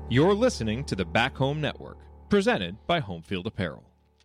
You're listening to the Back Home Network, presented by Homefield Apparel.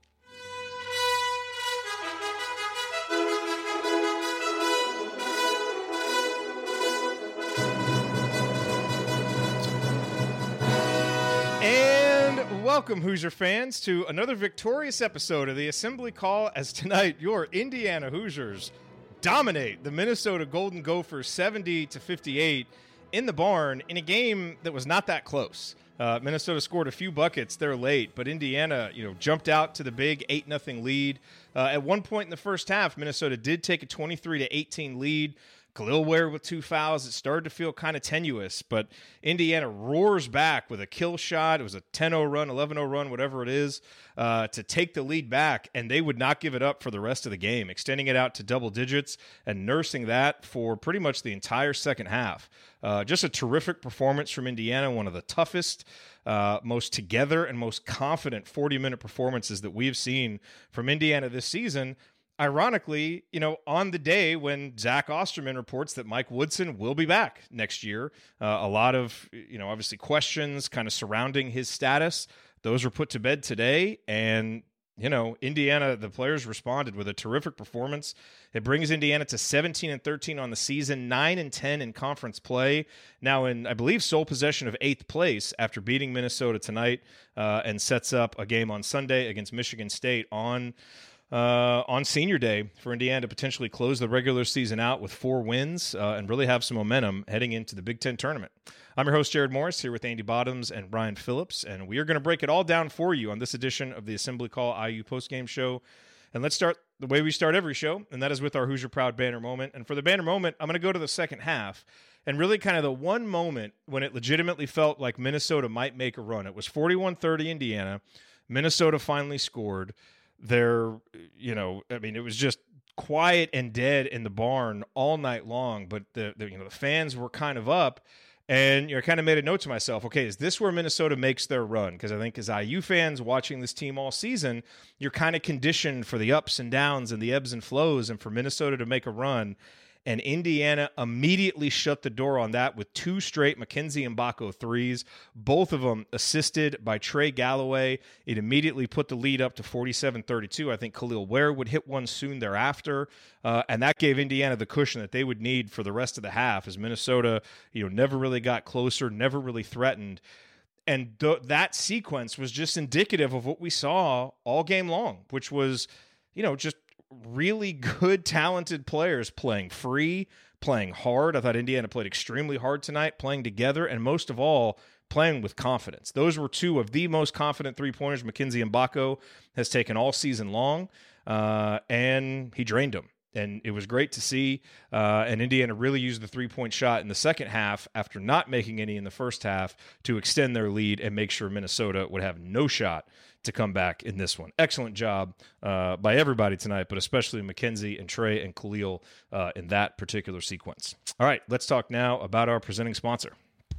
And welcome, Hoosier fans, to another victorious episode of the Assembly Call, as tonight your Indiana Hoosiers dominate the Minnesota Golden Gophers 70-58 in the barn in a game that was not that close. Minnesota scored a few buckets there late, but Indiana, jumped out to the big 8-0 lead. At one point in the first half, Minnesota did take a 23-18 lead. Khalil Ware with 2 fouls. It started to feel kind of tenuous, but Indiana roars back with a kill shot. It was a 10-0 run, 11-0 run, whatever it is, to take the lead back, and they would not give it up for the rest of the game, extending it out to double digits and nursing that for pretty much the entire second half. Just a terrific performance from Indiana, one of the toughest, most together and most confident 40-minute performances that we've seen from Indiana this season. Ironically, on the day when Zach Osterman reports that Mike Woodson will be back next year, a lot of, obviously questions kind of surrounding his status. Those were put to bed today, and, Indiana, the players responded with a terrific performance. It brings Indiana to 17-13 on the season, 9-10 in conference play. Now in, I believe, sole possession of 8th place after beating Minnesota tonight, and sets up a game on Sunday against Michigan State on Senior Day for Indiana to potentially close the regular season out with 4 wins and really have some momentum heading into the Big Ten tournament. I'm your host, Jared Morris, here with Andy Bottoms and Brian Phillips, and we are going to break it all down for you on this edition of the Assembly Call IU postgame show. And let's start the way we start every show, and that is with our Hoosier Proud banner moment. And for the banner moment, I'm going to go to the second half and really kind of the one moment when it legitimately felt like Minnesota might make a run. It was 41-30 Indiana. Minnesota finally scored. It was just quiet and dead in the barn all night long, but the fans were kind of up, and I kind of made a note to myself, okay, is this where Minnesota makes their run? Because I think as IU fans watching this team all season, you're kind of conditioned for the ups and downs and the ebbs and flows, and for Minnesota to make a run. And Indiana immediately shut the door on that with 2 straight Mackenzie Mbako threes, both of them assisted by Trey Galloway. It immediately put the lead up to 47-32. I think Khalil Ware would hit one soon thereafter, and that gave Indiana the cushion that they would need for the rest of the half, as Minnesota, never really got closer, never really threatened. And that sequence was just indicative of what we saw all game long, which was, just really good, talented players playing free, playing hard. I thought Indiana played extremely hard tonight, playing together, and most of all, playing with confidence. Those were 2 of the most confident three-pointers Mackenzie Mbako has taken all season long, and he drained them. And it was great to see, and Indiana really used the three-point shot in the second half after not making any in the first half to extend their lead and make sure Minnesota would have no shot to come back in this one. Excellent job by everybody tonight, but especially Mackenzie and Trey and Khalil in that particular sequence. All right, let's talk now about our presenting sponsor.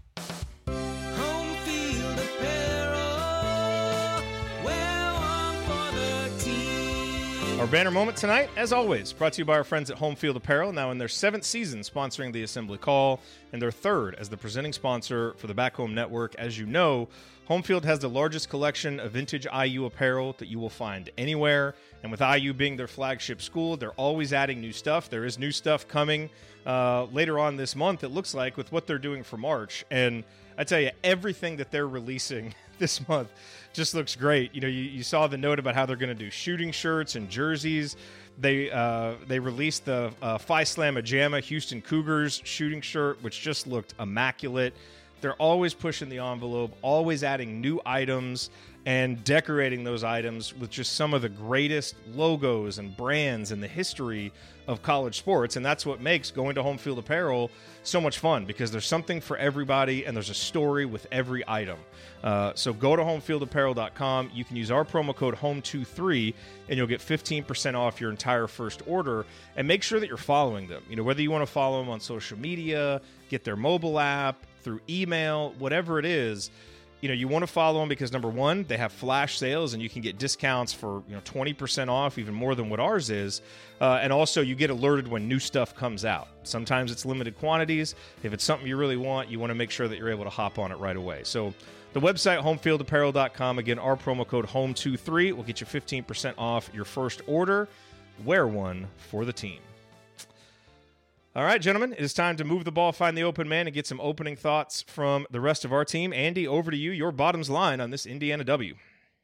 Homefield Apparel, wear one for the team. Our banner moment tonight, as always, brought to you by our friends at Homefield Apparel, now in their 7th season sponsoring the Assembly Call, and their 3rd as the presenting sponsor for the Back Home Network. As you know, Homefield has the largest collection of vintage IU apparel that you will find anywhere. And with IU being their flagship school, they're always adding new stuff. There is new stuff coming later on this month, it looks like, with what they're doing for March. And I tell you, everything that they're releasing this month just looks great. You saw the note about how they're going to do shooting shirts and jerseys. They released the Phi Slamma Jamma Houston Cougars shooting shirt, which just looked immaculate. They're always pushing the envelope, always adding new items and decorating those items with just some of the greatest logos and brands in the history of college sports. And that's what makes going to Homefield Apparel so much fun, because there's something for everybody and there's a story with every item. So go to homefieldapparel.com. You can use our promo code HOME23 and you'll get 15% off your entire first order. And make sure that you're following them. Whether you want to follow them on social media, get their mobile app, through email, whatever it is, you want to follow them because, number one, they have flash sales and you can get discounts for 20% off, even more than what ours is. And also you get alerted when new stuff comes out. Sometimes it's limited quantities. If it's something you really want, you want to make sure that you're able to hop on it right away. So the website, homefieldapparel.com. Again, our promo code HOME23 will get you 15% off your first order. Wear one for the team. All right, gentlemen, it is time to move the ball, find the open man, and get some opening thoughts from the rest of our team. Andy, over to you. Your bottoms line on this Indiana W.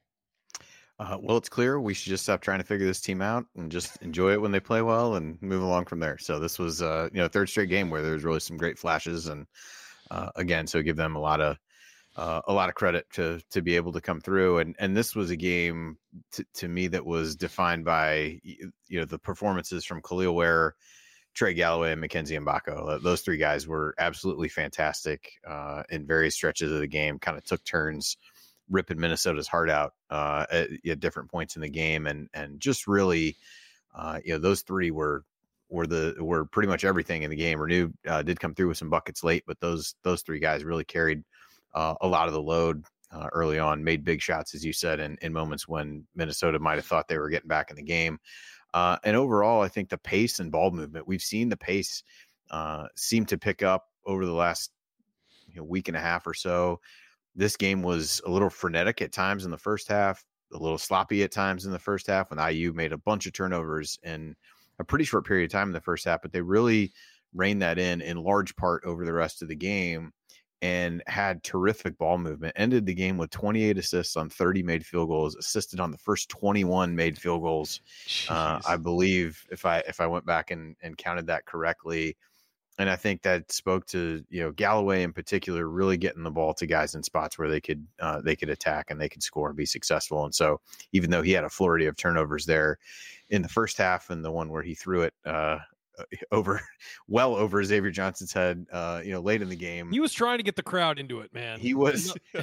Well, it's clear we should just stop trying to figure this team out and just enjoy it when they play well and move along from there. So this was, third straight game where there's really some great flashes, and again, so give them a lot of credit to be able to come through. And this was a game to me that was defined by the performances from Khalil Ware, Trey Galloway, and Mackenzie Mbako. Those three guys were absolutely fantastic in various stretches of the game, kind of took turns ripping Minnesota's heart out at different points in the game. And just really, those three were pretty much everything in the game. Renew did come through with some buckets late, but those three guys really carried a lot of the load early on, made big shots, as you said, in moments when Minnesota might have thought they were getting back in the game. And overall, I think the pace and ball movement, we've seen the pace seem to pick up over the last week and a half or so. This game was a little frenetic at times in the first half, a little sloppy at times in the first half, when IU made a bunch of turnovers in a pretty short period of time in the first half, but they really reined that in large part over the rest of the game and had terrific ball movement. Ended the game with 28 assists on 30 made field goals, assisted on the first 21 made field goals. I believe if I went back and counted that correctly. And I think that spoke to, Galloway in particular, really getting the ball to guys in spots where they could attack and they could score and be successful. And so even though he had a flurry of turnovers there in the first half, and the one where he threw it over Xavier Johnson's head, late in the game, he was trying to get the crowd into it, man. He was. If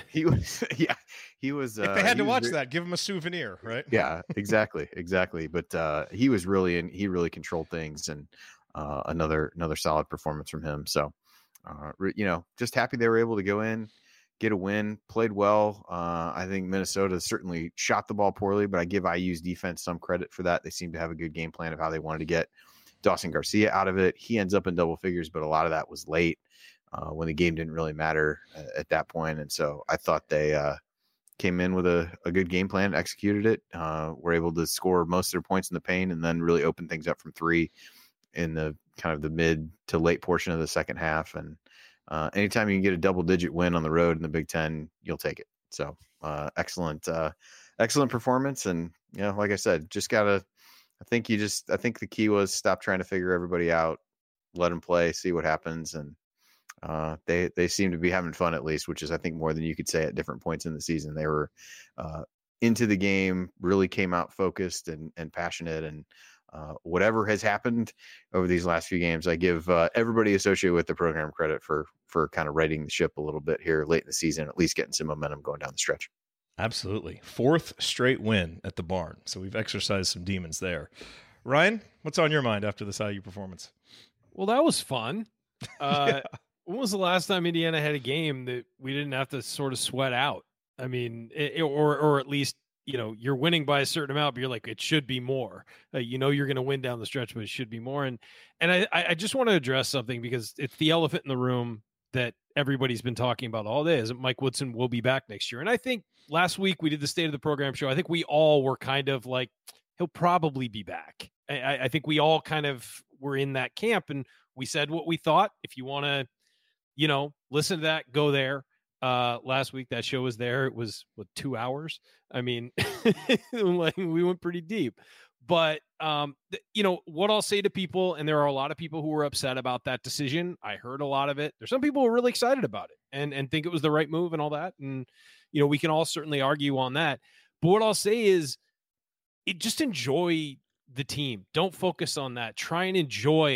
they had to watch that, give him a souvenir, right? Yeah, exactly. But he was he really controlled things, and another solid performance from him. So, just happy they were able to go in, get a win, played well. I think Minnesota certainly shot the ball poorly, but I give IU's defense some credit for that. They seem to have a good game plan of how they wanted to get Dawson Garcia out of it. He ends up in double figures, but a lot of that was late when the game didn't really matter at that point. And so I thought they came in with a good game plan, executed it, were able to score most of their points in the paint, and then really open things up from three in the kind of the mid to late portion of the second half. And anytime you can get a double-digit win on the road in the Big Ten, you'll take it. So excellent performance. And like I said, just gotta. I think the key was stop trying to figure everybody out, let them play, see what happens. And they seem to be having fun, at least, which is, I think, more than you could say at different points in the season. They were into the game, really came out focused and passionate. And whatever has happened over these last few games, I give everybody associated with the program credit for kind of righting the ship a little bit here late in the season, at least getting some momentum going down the stretch. Absolutely. Fourth straight win at the barn. So we've exercised some demons there. Ryan, what's on your mind after this IU performance? Well, that was fun. Yeah. When was the last time Indiana had a game that we didn't have to sort of sweat out? I mean, or at least, you're winning by a certain amount, but you're like, it should be more. You're going to win down the stretch, but it should be more. And I just want to address something, because it's the elephant in the room that everybody's been talking about all day, is that Mike Woodson will be back next year. And I think last week we did the State of the Program show. I think we all were kind of like, he'll probably be back. I think we all kind of were in that camp, and we said what we thought. If you want to, listen to that, go there. Last week that show was there. It was 2 hours. I mean, we went pretty deep. But what I'll say to people, and there are a lot of people who were upset about that decision. I heard a lot of it. There's some people who are really excited about it and think it was the right move and all that. And we can all certainly argue on that. But what I'll say is, just enjoy the team. Don't focus on that. Try and enjoy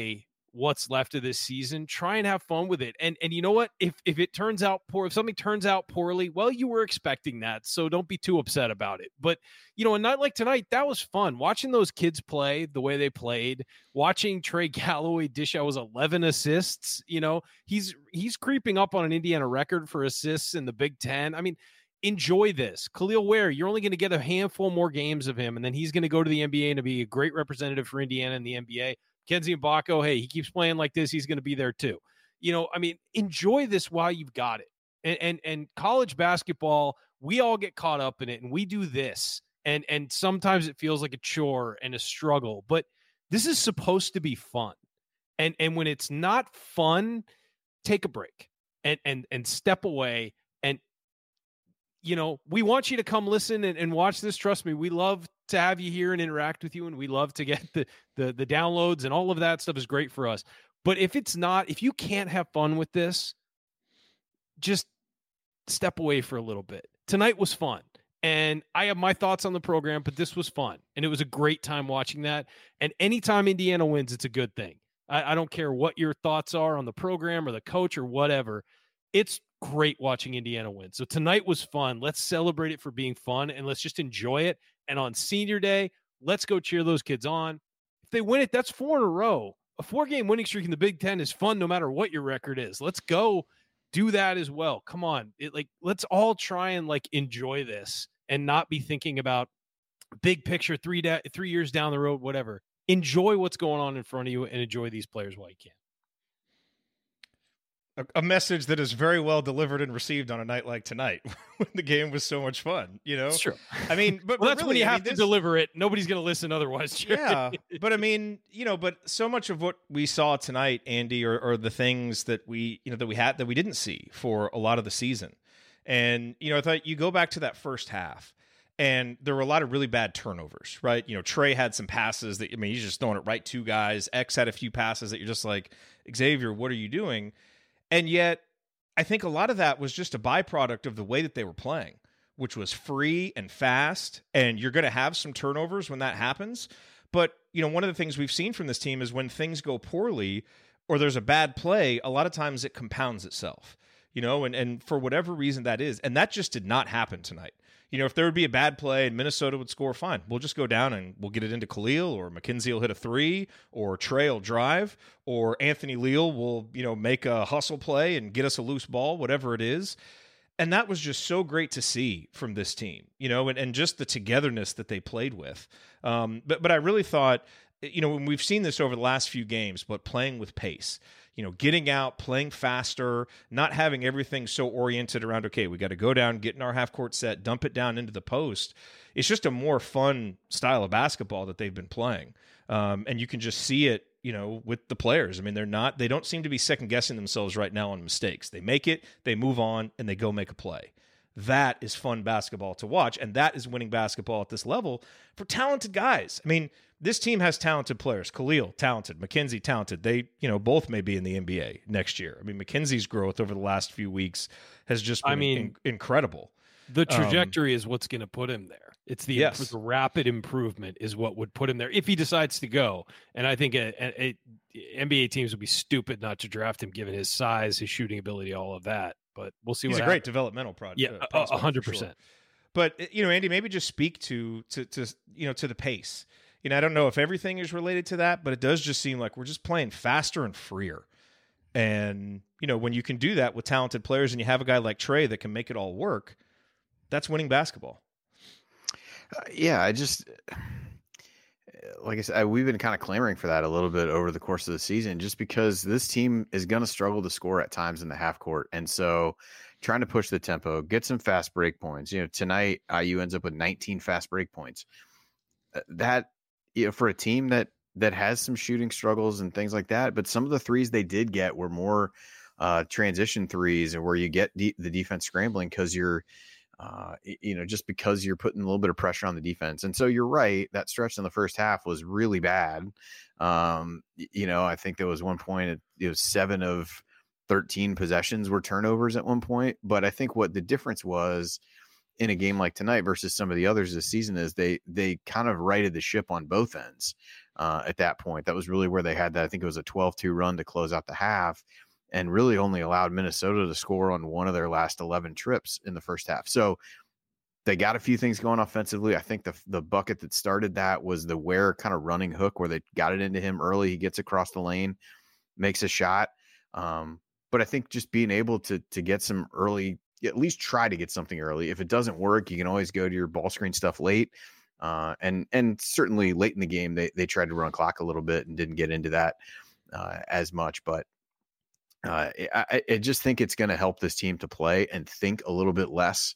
what's left of this season. Try and have fun with it. And you know what? If it turns out poor, if something turns out poorly, well, you were expecting that, so don't be too upset about it. But a night like tonight, that was fun. Watching those kids play the way they played, watching Trey Galloway dish out was 11 assists. He's creeping up on an Indiana record for assists in the Big Ten. I mean, enjoy this. Khalil Ware, you're only going to get a handful more games of him, and then he's going to go to the NBA and to be a great representative for Indiana in the NBA. Kenzie Mbako, hey, he keeps playing like this, he's going to be there too. Enjoy this while you've got it. And college basketball, we all get caught up in it, and we do this. And sometimes it feels like a chore and a struggle, but this is supposed to be fun. And when it's not fun, take a break and step away. And we want you to come listen and watch this. Trust me, we love to have you here and interact with you, and we love to get the downloads, and all of that stuff is great for us. But if you can't have fun with this, just step away for a little bit. Tonight was fun, and I have my thoughts on the program, but this was fun, and it was a great time watching that. And anytime Indiana wins, it's a good thing. I don't care what your thoughts are on the program or the coach or whatever. It's great watching Indiana win. So tonight was fun. Let's celebrate it for being fun, and let's just enjoy it. And on senior day, let's go cheer those kids on. If they win it, that's 4 in a row. A 4-game winning streak in the Big Ten is fun no matter what your record is. Let's go do that as well. Come on. Let's all try and enjoy this and not be thinking about big picture 3 years down the road, whatever. Enjoy what's going on in front of you and enjoy these players while you can. A message that is very well delivered and received on a night like tonight when the game was so much fun, It's true. I mean, but that's really, when you have to deliver it. Nobody's going to listen otherwise. Yeah. But I mean, but so much of what we saw tonight, Andy, are the things that we didn't see for a lot of the season. And, I thought you go back to that first half, and there were a lot of really bad turnovers, right? Trey had some passes that, he's just throwing it right to guys. X had a few passes that you're just like, Xavier, what are you doing? And yet, I think a lot of that was just a byproduct of the way that they were playing, which was free and fast, and you're going to have some turnovers when that happens. But, one of the things we've seen from this team is when things go poorly or there's a bad play, a lot of times it compounds itself, and for whatever reason that is. And that just did not happen tonight. If there would be a bad play and Minnesota would score, fine. We'll just go down and we'll get it into Khalil, or McKenzie will hit a 3, or Trey will drive, or Anthony Leal will, make a hustle play and get us a loose ball, whatever it is. And that was just so great to see from this team, and just the togetherness that they played with. But I really thought, when we've seen this over the last few games, but playing with pace, getting out, playing faster, not having everything so oriented around, okay, we got to go down, get in our half-court set, dump it down into the post. It's just a more fun style of basketball that they've been playing. And you can just see it, with the players. I mean, they don't seem to be second-guessing themselves right now on mistakes. They make it, they move on, and they go make a play. That is fun basketball to watch, and that is winning basketball at this level for talented guys. I mean, this team has talented players. Khalil, talented. McKenzie, talented. They, both may be in the NBA next year. I mean, McKenzie's growth over the last few weeks has just been incredible. The trajectory is what's going to put him there. It's the rapid improvement is what would put him there if he decides to go. And I think NBA teams would be stupid not to draft him given his size, his shooting ability, all of that. But we'll see. He's a great developmental project. Yeah, 100%. Sure. But Andy, maybe just speak to the pace. I don't know if everything is related to that, but it does just seem like we're just playing faster and freer. And when you can do that with talented players, and you have a guy like Trey that can make it all work, that's winning basketball. I just, like I said, we've been kind of clamoring for that a little bit over the course of the season, just because this team is going to struggle to score at times in the half court. And so trying to push the tempo, get some fast break points. Tonight, IU ends up with 19 fast break points. That, for a team that has some shooting struggles and things like that, but some of the threes they did get were more transition threes, and where you get the defense scrambling because you're, just because you're putting a little bit of pressure on the defense. And so you're right, that stretch in the first half was really bad. I think there was one point, 7 of 13 possessions were turnovers at one point. But I think what the difference was in a game like tonight versus some of the others this season is they kind of righted the ship on both ends. at that point. That was really where they had that. I think it was a 12-2 run to close out the half, and really only allowed Minnesota to score on one of their last 11 trips in the first half. So they got a few things going offensively. I think the bucket that started that was the Ware kind of running hook where they got it into him early. He gets across the lane, makes a shot. But I think just being able to get some early, at least try to get something early. If it doesn't work, you can always go to your ball screen stuff late. And certainly late in the game, they tried to run clock a little bit and didn't get into that as much. But I just think it's going to help this team to play and think a little bit less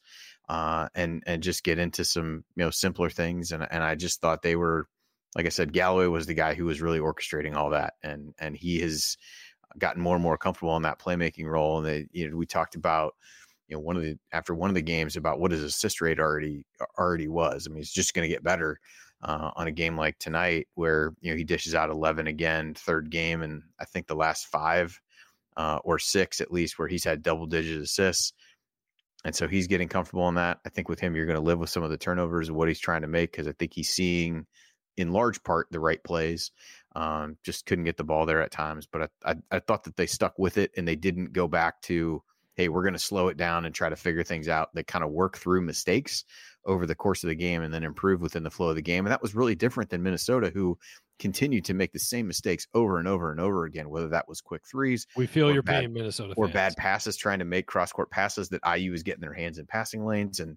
and just get into some, simpler things. And I just thought they were, like I said, Galloway was the guy who was really orchestrating all that. And he has gotten more and more comfortable in that playmaking role. And we talked about, after one of the games about what his assist rate already was. I mean, it's just going to get better on a game like tonight where, he dishes out 11 again, third game. And I think the last 5 or 6 at least where he's had double-digit assists. And so he's getting comfortable in that. I think with him, you're going to live with some of the turnovers of what he's trying to make, because I think he's seeing in large part the right plays. Just couldn't get the ball there at times. But I thought that they stuck with it and they didn't go back to, hey, we're going to slow it down and try to figure things out. They kind of work through mistakes over the course of the game and then improve within the flow of the game. And that was really different than Minnesota, who continued to make the same mistakes over and over and over again, whether that was quick threes. We feel your pain, Minnesota or fans. Bad passes, trying to make cross-court passes that IU is getting their hands in passing lanes and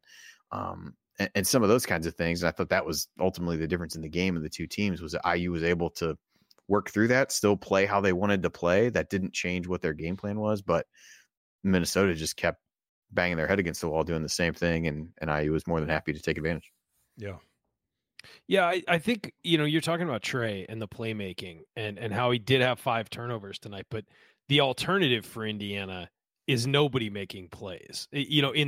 some of those kinds of things. And I thought that was ultimately the difference in the game of the two teams, was that IU was able to work through that, still play how they wanted to play. That didn't change what their game plan was, but Minnesota just kept banging their head against the wall, doing the same thing. And IU was more than happy to take advantage. Yeah. Yeah, I think, you're talking about Trey and the playmaking and how he did have 5 turnovers tonight, but the alternative for Indiana is nobody making plays, with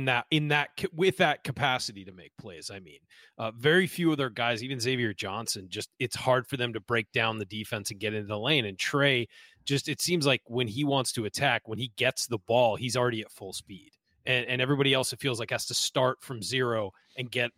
that capacity to make plays. I mean, very few of their guys, even Xavier Johnson, just, it's hard for them to break down the defense and get into the lane. And Trey just, it seems like when he wants to attack, when he gets the ball, he's already at full speed. And everybody else, it feels like, has to start from zero and get,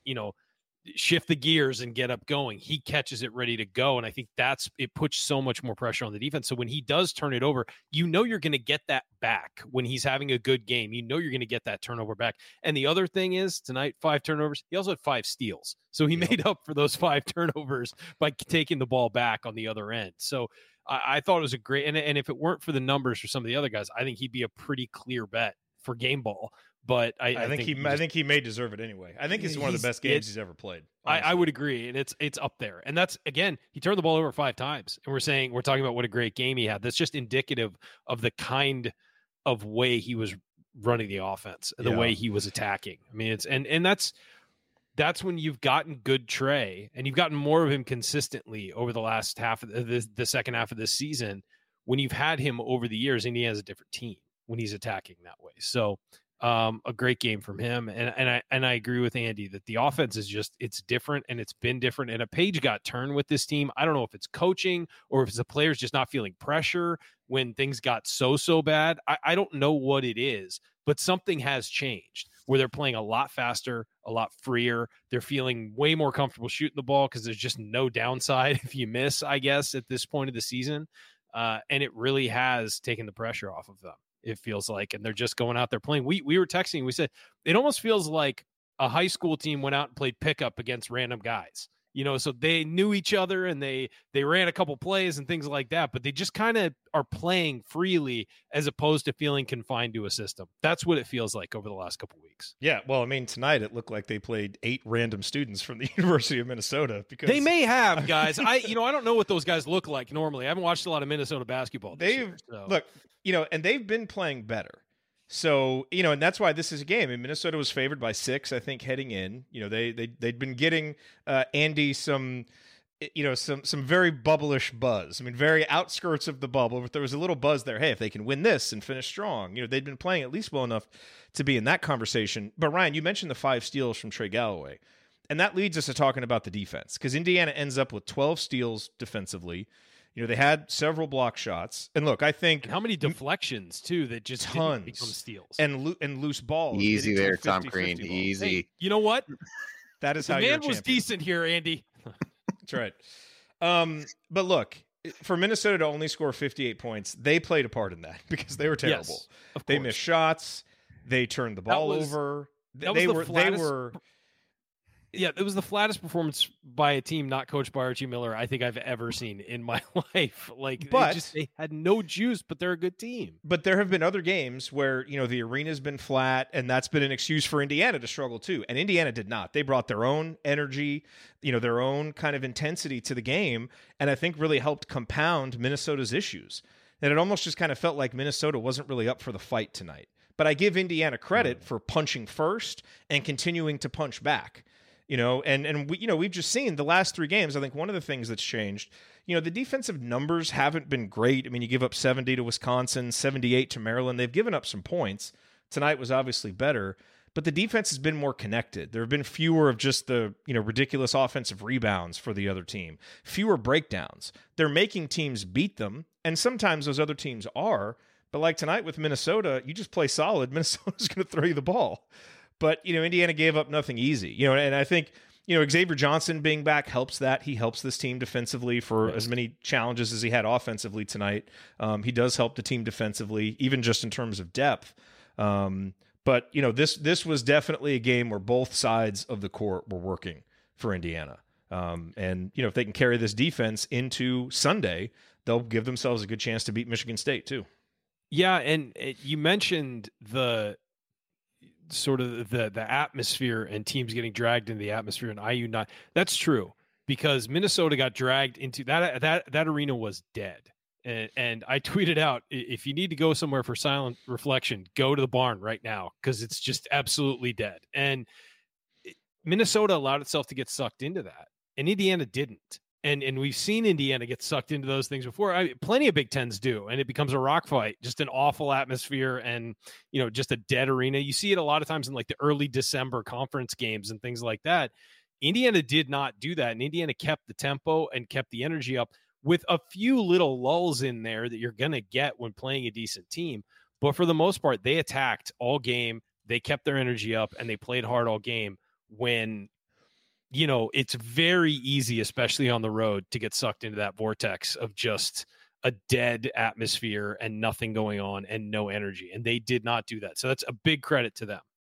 shift the gears and get up going. He catches it ready to go. And I think it puts so much more pressure on the defense. So when he does turn it over, you're going to get that back when he's having a good game. You're going to get that turnover back. And the other thing is tonight, 5 turnovers. He also had 5 steals. So he made up for those 5 turnovers by taking the ball back on the other end. So I thought it was a great, and if it weren't for the numbers for some of the other guys, I think he'd be a pretty clear bet for game ball. But I think he may deserve it anyway. I think it's one of the best games he's ever played. I would agree, and it's up there. And that's, again, he turned the ball over 5 times, and we're talking about what a great game he had. That's just indicative of the kind of way he was running the offense, the way he was attacking. I mean, it's and that's when you've gotten good Trey, and you've gotten more of him consistently over the last half of the second half of this season. When you've had him over the years, Indy has a different team when he's attacking that way. So. A great game from him. And I agree with Andy that the offense is just, it's different, and it's been different. And a page got turned with this team. I don't know if it's coaching or if it's the players just not feeling pressure when things got so bad. I don't know what it is, but something has changed where they're playing a lot faster, a lot freer. They're feeling way more comfortable shooting the ball because there's just no downside if you miss, I guess, at this point of the season. And it really has taken the pressure off of them. It feels like, and they're just going out there playing. We were texting, we said, it almost feels like a high school team went out and played pickup against random guys, so they knew each other and they ran a couple plays and things like that, but they just kind of are playing freely as opposed to feeling confined to a system. That's what it feels like over the last couple of weeks. Yeah. Well, I mean, tonight it looked like they played 8 random students from the University of Minnesota, because they may have, guys. I don't know what those guys look like normally. I haven't watched a lot of Minnesota basketball this year, so. Look, and they've been playing better. So, and that's why this is a game. And Minnesota was favored by 6, I think, heading in. They'd been getting Andy some very bubblish buzz. I mean, very outskirts of the bubble, but there was a little buzz there. Hey, if they can win this and finish strong, they'd been playing at least well enough to be in that conversation. But Ryan, you mentioned the 5 steals from Trey Galloway. And that leads us to talking about the defense, because Indiana ends up with 12 steals defensively. They had several block shots, and look, I think how many deflections too that just tons didn't become steals and loose balls. Easy there, Tom Crean. Easy. Hey, you know what? That is the how man you're a was champion. decent here, Andy. That's right. But look, for Minnesota to only score 58 points, they played a part in that because they were terrible. Yes, of They course. missed shots. They turned the ball over. They were. Yeah, it was the flattest performance by a team not coached by Archie Miller I think I've ever seen in my life. Like, they had no juice, but they're a good team. But there have been other games where, the arena's been flat, and that's been an excuse for Indiana to struggle too. And Indiana did not. They brought their own energy, their own kind of intensity to the game, and I think really helped compound Minnesota's issues. And it almost just kind of felt like Minnesota wasn't really up for the fight tonight. But I give Indiana credit for punching first and continuing to punch back. We've just seen the last 3 games. I think one of the things that's changed, the defensive numbers haven't been great. I mean, you give up 70 to Wisconsin, 78 to Maryland. They've given up some points. Tonight was obviously better, but the defense has been more connected. There have been fewer of just the, ridiculous offensive rebounds for the other team, fewer breakdowns. They're making teams beat them, and sometimes those other teams are. But like tonight with Minnesota, you just play solid. Minnesota's going to throw you the ball. But, Indiana gave up nothing easy, and I think, Xavier Johnson being back helps that. He helps this team defensively for as many challenges as he had offensively tonight. He does help the team defensively, even just in terms of depth. But, this was definitely a game where both sides of the court were working for Indiana. And, if they can carry this defense into Sunday, they'll give themselves a good chance to beat Michigan State too. Yeah, and you mentioned the sort of the atmosphere and teams getting dragged into the atmosphere and IU not. That's true, because Minnesota got dragged into that arena was dead. And I tweeted out, if you need to go somewhere for silent reflection, go to the barn right now, because it's just absolutely dead. And Minnesota allowed itself to get sucked into that, and Indiana didn't. And we've seen Indiana get sucked into those things before. Plenty of Big Tens do, and it becomes a rock fight, just an awful atmosphere and, just a dead arena. You see it a lot of times in like the early December conference games and things like that. Indiana did not do that, and Indiana kept the tempo and kept the energy up with a few little lulls in there that you're going to get when playing a decent team. But for the most part, they attacked all game. They kept their energy up, and they played hard all game when it's very easy, especially on the road, to get sucked into that vortex of just a dead atmosphere and nothing going on and no energy. And they did not do that. So that's a big credit to them.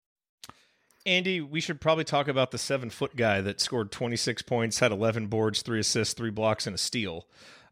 Andy, we should probably talk about the 7-foot guy that scored 26 points, had 11 boards, 3 assists, 3 blocks, and a steal.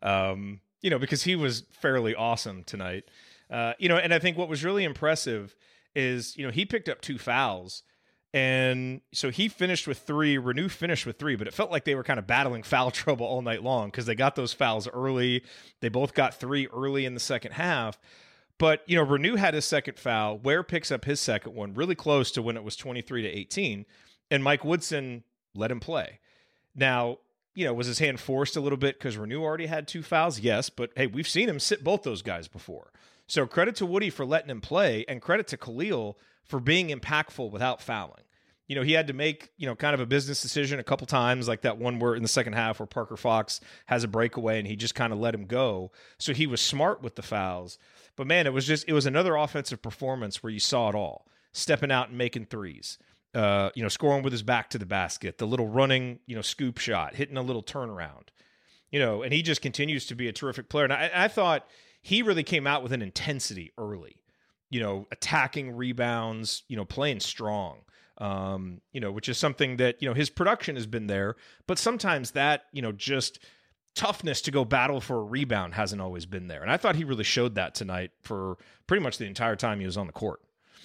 Because he was fairly awesome tonight. And I think what was really impressive is, he picked up 2 fouls. And so he finished with 3, Renew finished with 3, but it felt like they were kind of battling foul trouble all night long because they got those fouls early. They both got 3 early in the second half. But, Renew had his second foul. Ware picks up his second one really close to when it was 23-18. And Mike Woodson let him play. Now, was his hand forced a little bit because Renew already had 2 fouls? Yes, but hey, we've seen him sit both those guys before. So credit to Woody for letting him play, and credit to Khalil for being impactful without fouling. He had to make, kind of a business decision a couple times, like that one where in the second half where Parker Fox has a breakaway and he just kind of let him go. So he was smart with the fouls. But man, it was another offensive performance where you saw it all. Stepping out and making threes, scoring with his back to the basket, the little running, scoop shot, hitting a little turnaround, and he just continues to be a terrific player. And I thought he really came out with an intensity early, attacking rebounds, playing strong, which is something that, his production has been there, but sometimes that, just toughness to go battle for a rebound hasn't always been there. And I thought he really showed that tonight for pretty much the entire time he was on the court.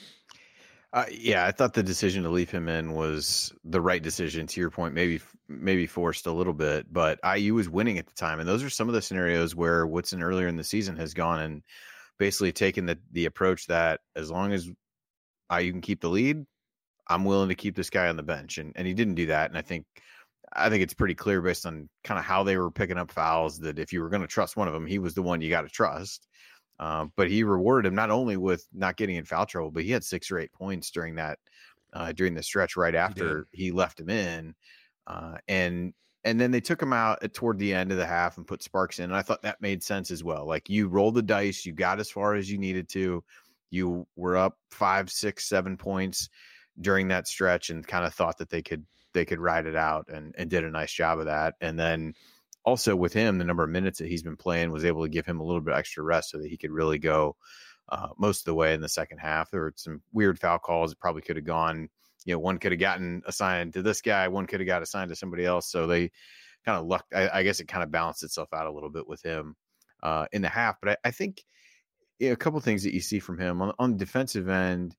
I thought the decision to leave him in was the right decision. To your point, maybe forced a little bit, but IU was winning at the time. And those are some of the scenarios where Woodson earlier in the season has gone and basically taken the approach that as long as IU can keep the lead, I'm willing to keep this guy on the bench. And he didn't do that. And I think it's pretty clear based on kind of how they were picking up fouls that if you were going to trust one of them, he was the one you got to trust. But he rewarded him not only with not getting in foul trouble, but he had 6 or 8 points during the stretch right after he left him in. And then they took him out toward the end of the half and put Sparks in. And I thought that made sense as well. Like, you rolled the dice, you got as far as you needed to. You were up 5, 6, 7 points during that stretch and kind of thought that they could ride it out and did a nice job of that. And then also with him, the number of minutes that he's been playing was able to give him a little bit extra rest so that he could really go most of the way in the second half. There were some weird foul calls that probably could have gone, one could have gotten assigned to this guy, one could have got assigned to somebody else. So they kind of lucked. I guess it kind of balanced itself out a little bit with him in the half. But I think a couple of things that you see from him on the defensive end,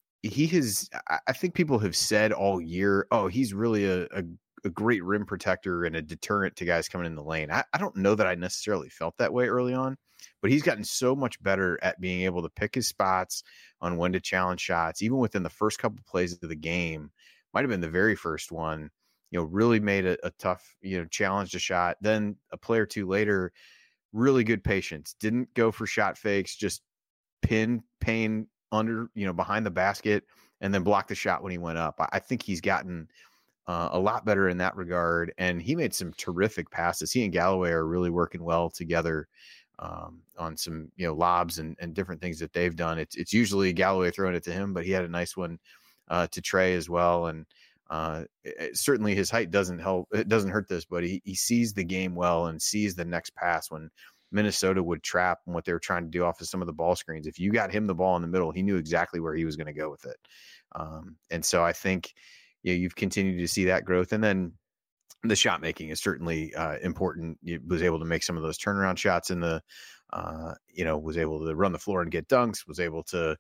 I think people have said all year, oh, he's really a great rim protector and a deterrent to guys coming in the lane. I don't know that I necessarily felt that way early on, but he's gotten so much better at being able to pick his spots on when to challenge shots. Even within the first couple of plays of the game, might have been the very first one, really made a tough, challenged a shot. Then a play or two later, really good patience. Didn't go for shot fakes, just pin Payne under, behind the basket and then block the shot when he went up. I think he's gotten a lot better in that regard. And he made some terrific passes. He and Galloway are really working well together on some, lobs and different things that they've done. It's usually Galloway throwing it to him, but he had a nice one to Trey as well. And certainly his height doesn't help. It doesn't hurt this, but he sees the game well and sees the next pass when Minnesota would trap and what they were trying to do off of some of the ball screens. If you got him the ball in the middle, he knew exactly where he was going to go with it. And so I think you've continued to see that growth. And then the shot making is certainly important. He was able to make some of those turnaround shots in the, was able to run the floor and get dunks, was able to,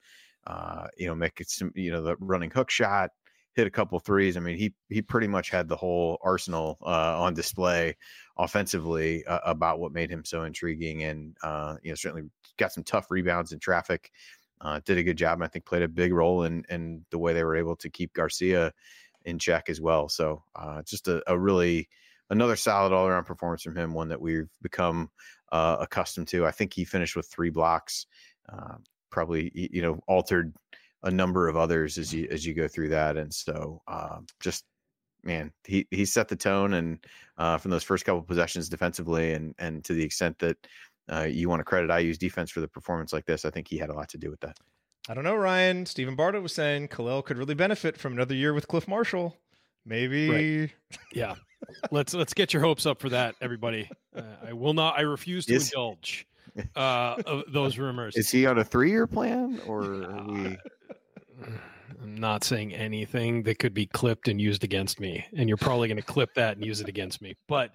make some, the running hook shot, hit a couple threes. I mean, he pretty much had the whole arsenal on display offensively about what made him so intriguing. And, certainly got some tough rebounds in traffic, did a good job. And I think played a big role in the way they were able to keep Garcia in check as well. So just a really another solid all around performance from him, one that we've become accustomed to. I think he finished with 3 blocks, probably, altered a number of others as you go through that. And so just, man, he set the tone and from those first couple of possessions defensively and to the extent that you want to credit IU's defense for the performance like this, I think he had a lot to do with that. I don't know, Ryan. Stephen Barta was saying Khalil could really benefit from another year with Cliff Marshall. Maybe. Right. Yeah. Let's get your hopes up for that, everybody. I refuse to indulge those rumors. Is he on a 3-year plan or are we... I'm not saying anything that could be clipped and used against me, and you're probably going to clip that and use it against me. But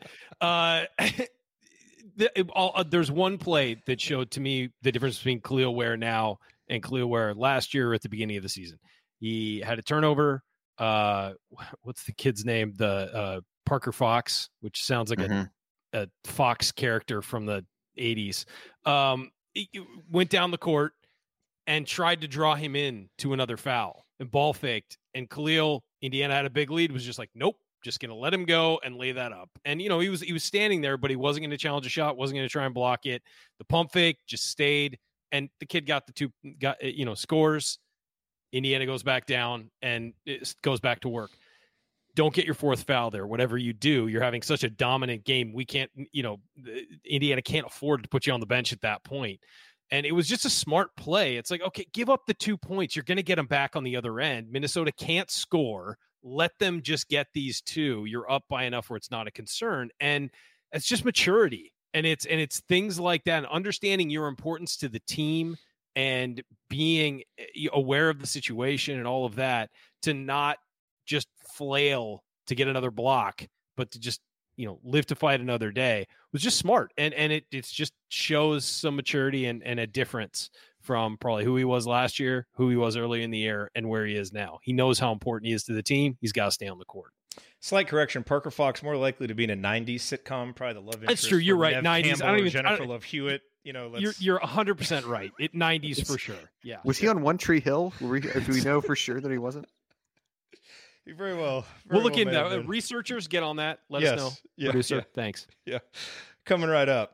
there's one play that showed to me the difference between Khalil Ware now and Khalil Ware last year at the beginning of the season. He had a turnover. What's the kid's name? The Parker Fox, which sounds like a Fox character from the 80s. He went down the court and tried to draw him in to another foul and ball faked. And Khalil, Indiana had a big lead, was just like, nope, just going to let him go and lay that up. And, he was standing there, but he wasn't going to challenge a shot, wasn't going to try and block it. The pump fake just stayed. And the kid got scores. Indiana goes back down and it goes back to work. Don't get your 4th foul there. Whatever you do, you're having such a dominant game. We can't, Indiana can't afford to put you on the bench at that point. And it was just a smart play. It's like, okay, give up the 2 points. You're going to get them back on the other end. Minnesota can't score. Let them just get these 2. You're up by enough where it's not a concern. And it's just maturity. And it's things like that. And understanding your importance to the team and being aware of the situation and all of that, to not just flail to get another block, but to just, live to fight another day, was just smart. And it's just shows some maturity and a difference from probably who he was last year, who he was early in the year, and where he is now. He knows how important he is to the team. He's got to stay on the court. Slight correction: Parker Fox more likely to be in a '90s sitcom, probably the love interest. That's true. You're right. Nev 90s. Campbell, Jennifer Love Hewitt. You're 100% right. 90s for sure. Yeah. Was he on One Tree Hill? Do we know for sure that he wasn't? He very well. We'll look into that. Researchers, get on that. Let us know. Yeah, producer, yeah. Thanks. Yeah, coming right up.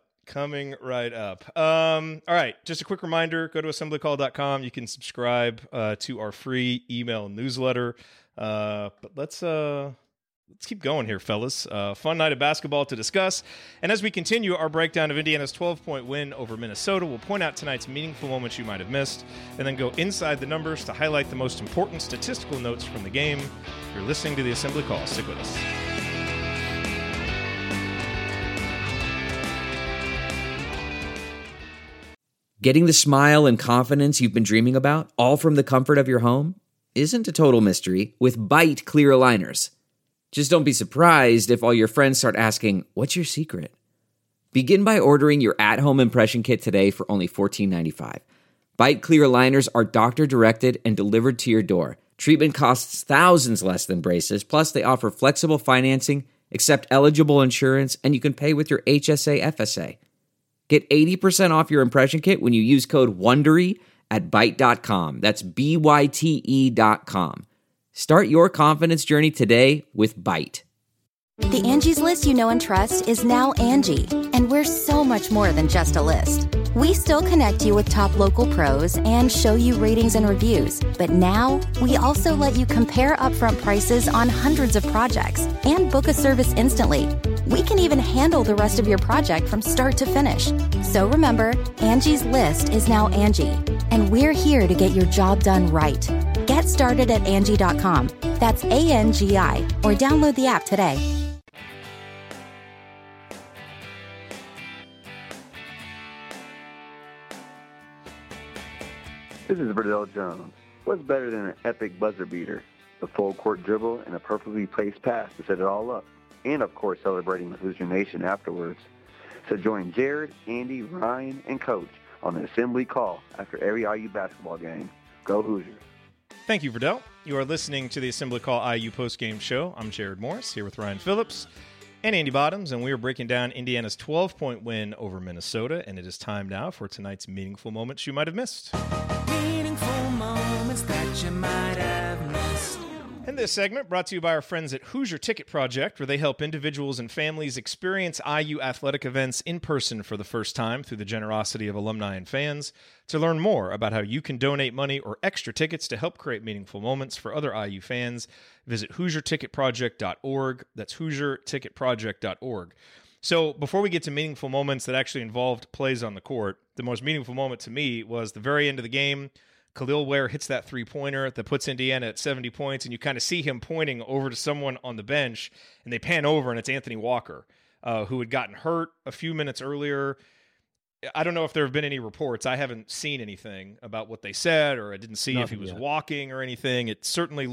All right, just a quick reminder, go to assemblycall.com. You can subscribe to our free email newsletter. But let's keep going here, fellas. Fun night of basketball to discuss. And as we continue our breakdown of Indiana's 12-point win over Minnesota, we'll point out tonight's meaningful moments you might have missed, and then go inside the numbers to highlight the most important statistical notes from the game. You're listening to the Assembly Call. Stick with us. Getting the smile and confidence you've been dreaming about, all from the comfort of your home, isn't a total mystery with Byte clear aligners. Just don't be surprised if all your friends start asking, "What's your secret?" Begin by ordering your at-home impression kit today for only $14.95. Byte clear aligners are doctor-directed and delivered to your door. Treatment costs thousands less than braces, plus they offer flexible financing, accept eligible insurance, and you can pay with your HSA FSA. Get 80% off your impression kit when you use code WONDERY at Byte.com. That's BYTE.com. Start your confidence journey today with Byte. The Angie's List you know and trust is now Angie, and we're so much more than just a list. We still connect you with top local pros and show you ratings and reviews, but now we also let you compare upfront prices on hundreds of projects and book a service instantly. We can even handle the rest of your project from start to finish. So remember, Angie's List is now Angie, and we're here to get your job done right. Get started at Angie.com. That's ANGI, or download the app today. This is Verdell Jones. What's better than an epic buzzer beater? The full court dribble and a perfectly placed pass to set it all up. And of course celebrating with Hoosier Nation afterwards. So join Jared, Andy, Ryan, and Coach on the assembly call after every IU basketball game. Go Hoosiers. Thank you, Verdell. You are listening to the Assembly Call IU postgame show. I'm Jared Morris, here with Ryan Phillips and Andy Bottoms, and we are breaking down Indiana's 12-point win over Minnesota, and it is time now for tonight's meaningful moments you might have missed. Meaningful moments that you might have missed. And this segment brought to you by our friends at Hoosier Ticket Project, where they help individuals and families experience IU athletic events in person for the first time through the generosity of alumni and fans. To learn more about how you can donate money or extra tickets to help create meaningful moments for other IU fans, visit HoosierTicketProject.org. That's HoosierTicketProject.org. So before we get to meaningful moments that actually involved plays on the court, the most meaningful moment to me was the very end of the game. Khalil Ware hits that three-pointer that puts Indiana at 70 points, and you kind of see him pointing over to someone on the bench, and they pan over, and it's Anthony Walker, who had gotten hurt a few minutes earlier. I don't know if there have been any reports. I haven't seen anything about what they said, or I didn't see if he was walking or anything. It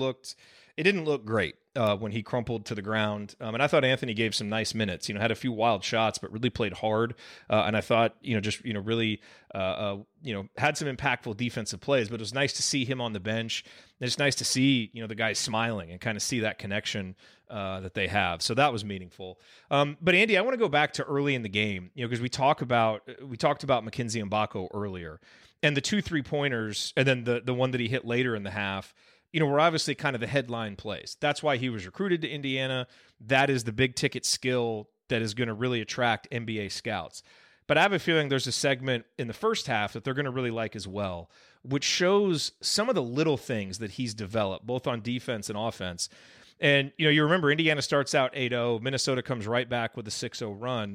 didn't look great when he crumpled to the ground. And I thought Anthony gave some nice minutes, had a few wild shots, but really played hard. And I thought, really, had some impactful defensive plays, but it was nice to see him on the bench. And it's nice to see, the guys smiling and kind of see that connection that they have. So that was meaningful. But Andy, I want to go back to early in the game, because we talked about Mackenzie Mbako earlier, and the 2 3-pointers, and then the one that he hit later in the half, were obviously kind of the headline plays. That's why he was recruited to Indiana. That is the big ticket skill that is going to really attract NBA scouts. But I have a feeling there's a segment in the first half that they're going to really like as well, which shows some of the little things that he's developed, both on defense and offense. And, you remember Indiana starts out 8-0. Minnesota comes right back with a 6-0 run.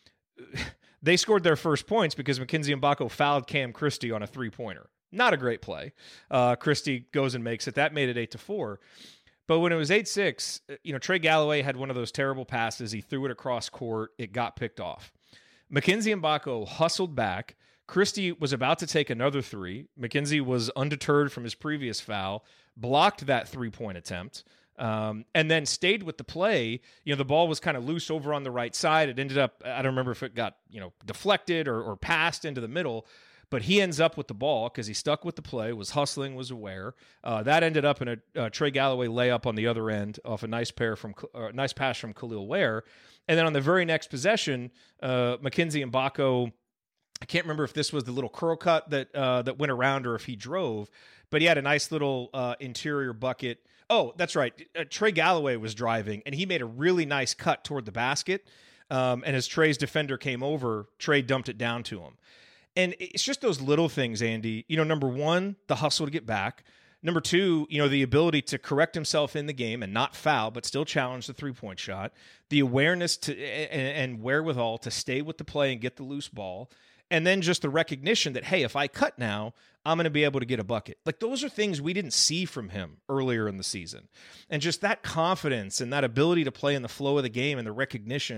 They scored their first points because Mackenzie Mbako fouled Cam Christie on a 3-pointer. Not a great play. Christie goes and makes it. That made it 8-4. But when it was 8-6, Trey Galloway had one of those terrible passes. He threw it across court. It got picked off. Mackenzie Mbako hustled back. Christie was about to take another 3. Mackenzie was undeterred from his previous foul, blocked that 3-point attempt, and then stayed with the play. The ball was kind of loose over on the right side. It ended up, I don't remember if it got, deflected or passed into the middle. But he ends up with the ball because he stuck with the play, was hustling, was aware. That ended up in a Trey Galloway layup on the other end off a nice pass from Khalil Ware. And then on the very next possession, Mackenzie Mbako, I can't remember if this was the little curl cut that went around or if he drove, but he had a nice little interior bucket. Oh, that's right. Trey Galloway was driving, and he made a really nice cut toward the basket. And as Trey's defender came over, Trey dumped it down to him. And it's just those little things, Andy. Number one, the hustle to get back. Number two, the ability to correct himself in the game and not foul, but still challenge the 3-point shot. The awareness to and wherewithal to stay with the play and get the loose ball. And then just the recognition that, hey, if I cut now, I'm going to be able to get a bucket. Like, those are things we didn't see from him earlier in the season. And just that confidence and that ability to play in the flow of the game and the recognition,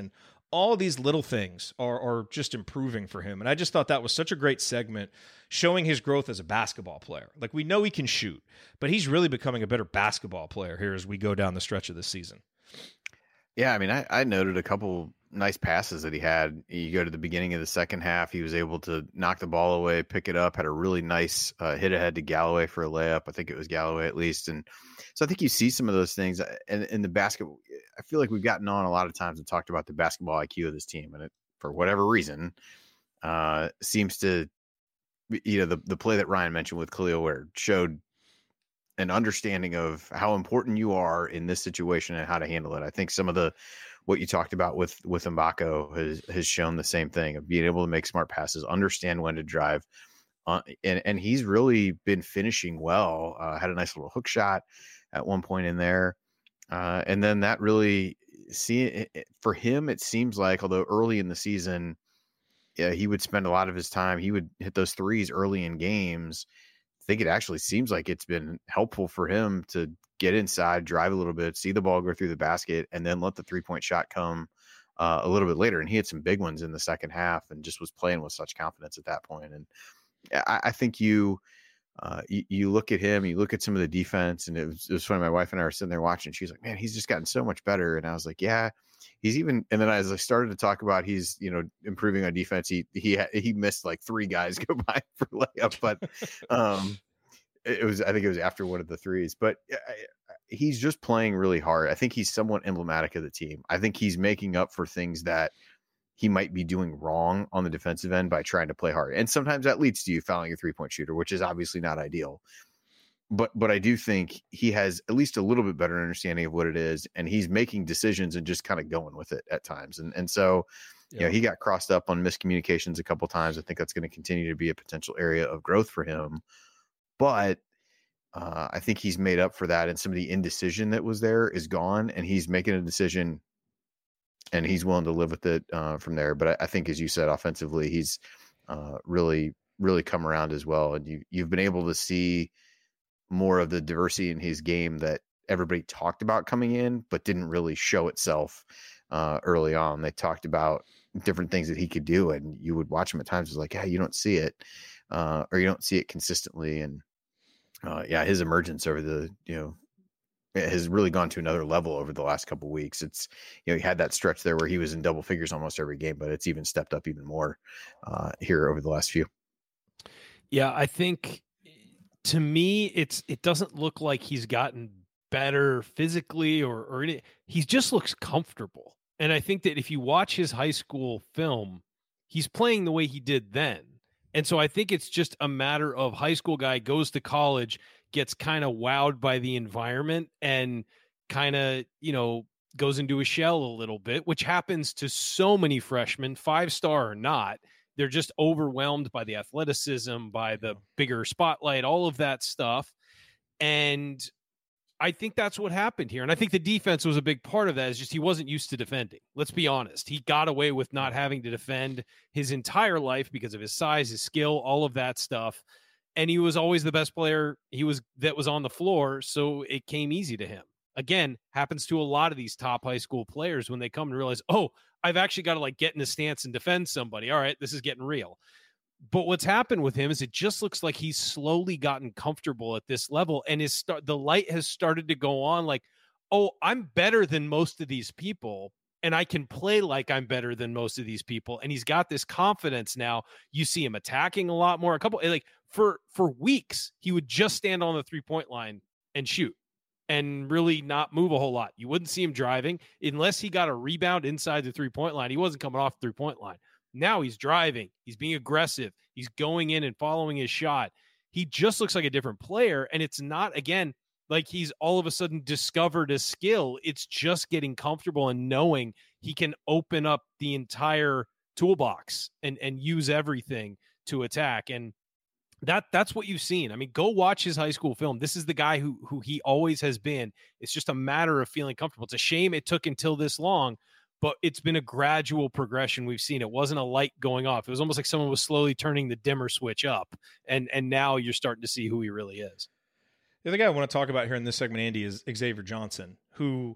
all these little things are just improving for him. And I just thought that was such a great segment showing his growth as a basketball player. Like, we know he can shoot, but he's really becoming a better basketball player here as we go down the stretch of this season. Yeah, I mean, I noted a couple nice passes that he had. You go to the beginning of the second half, he was able to knock the ball away, pick it up, had a really nice hit ahead to Galloway for a layup. I think it was Galloway at least. And so I think you see some of those things. And in the basketball, I feel like we've gotten on a lot of times and talked about the basketball IQ of this team. And it, for whatever reason, seems to, the play that Ryan mentioned with Khalil Ware showed an understanding of how important you are in this situation and how to handle it. I think some of what you talked about with Mbako has shown the same thing of being able to make smart passes, understand when to drive. And he's really been finishing well. Had a nice little hook shot at one point in there. And then that really for him, it seems like, although early in the season, he would spend a lot of his time, he would hit those threes early in games. I think it actually seems like it's been helpful for him to get inside, drive a little bit, see the ball go through the basket, and then let the 3-point shot come a little bit later. And he had some big ones in the second half and just was playing with such confidence at that point. And I think you look at him, you look at some of the defense, and it was funny. My wife and I were sitting there watching. She's like, man, he's just gotten so much better. And I was like, yeah, he's even, and then as I started to talk about, he's, improving on defense. He missed like 3 guys go by for layup, but I think it was after one of the threes, but he's just playing really hard. I think he's somewhat emblematic of the team. I think he's making up for things that he might be doing wrong on the defensive end by trying to play hard. And sometimes that leads to you fouling a 3-point shooter, which is obviously not ideal. But I do think he has at least a little bit better understanding of what it is, and he's making decisions and just kind of going with it at times. And so, he got crossed up on miscommunications a couple times. I think that's going to continue to be a potential area of growth for him. But I think he's made up for that, and some of the indecision that was there is gone, and he's making a decision, and he's willing to live with it from there. But I think, as you said, offensively, he's really, really come around as well. And you've been able to see more of the diversity in his game that everybody talked about coming in, but didn't really show itself early on. They talked about different things that he could do, and you would watch him at times. It's like, yeah, you don't see it, or you don't see it consistently. And his emergence over has really gone to another level over the last couple of weeks. It's, he had that stretch there where he was in double figures almost every game, but it's even stepped up even more here over the last few. Yeah, I think to me, it doesn't look like he's gotten better physically or anything. He just looks comfortable. And I think that if you watch his high school film, he's playing the way he did then. And so I think it's just a matter of high school guy goes to college, gets kind of wowed by the environment, and kind of, goes into a shell a little bit, which happens to so many freshmen, 5-star or not. They're just overwhelmed by the athleticism, by the bigger spotlight, all of that stuff. And I think that's what happened here. And I think the defense was a big part of that. Is just he wasn't used to defending. Let's be honest. He got away with not having to defend his entire life because of his size, his skill, all of that stuff. And he was always the best player that was on the floor, so it came easy to him. Again, happens to a lot of these top high school players when they come and realize, oh, I've actually got to get in a stance and defend somebody. All right, this is getting real. But what's happened with him is it just looks like he's slowly gotten comfortable at this level, and the light has started to go on like, oh, I'm better than most of these people, and I can play like I'm better than most of these people. And he's got this confidence now. You see him attacking a lot more. For weeks, he would just stand on the 3-point line and shoot and really not move a whole lot. You wouldn't see him driving unless he got a rebound inside the 3-point line. He wasn't coming off the 3-point line. Now he's driving. He's being aggressive. He's going in and following his shot. He just looks like a different player. And it's not, again, like he's all of a sudden discovered a skill. It's just getting comfortable and knowing he can open up the entire toolbox and use everything to attack. And that's what you've seen. I mean, go watch his high school film. This is the guy who he always has been. It's just a matter of feeling comfortable. It's a shame it took until this long, but it's been a gradual progression. We've seen it wasn't a light going off. It was almost like someone was slowly turning the dimmer switch up, and now you're starting to see who he really is. The other guy I want to talk about here in this segment, Andy, is Xavier Johnson, who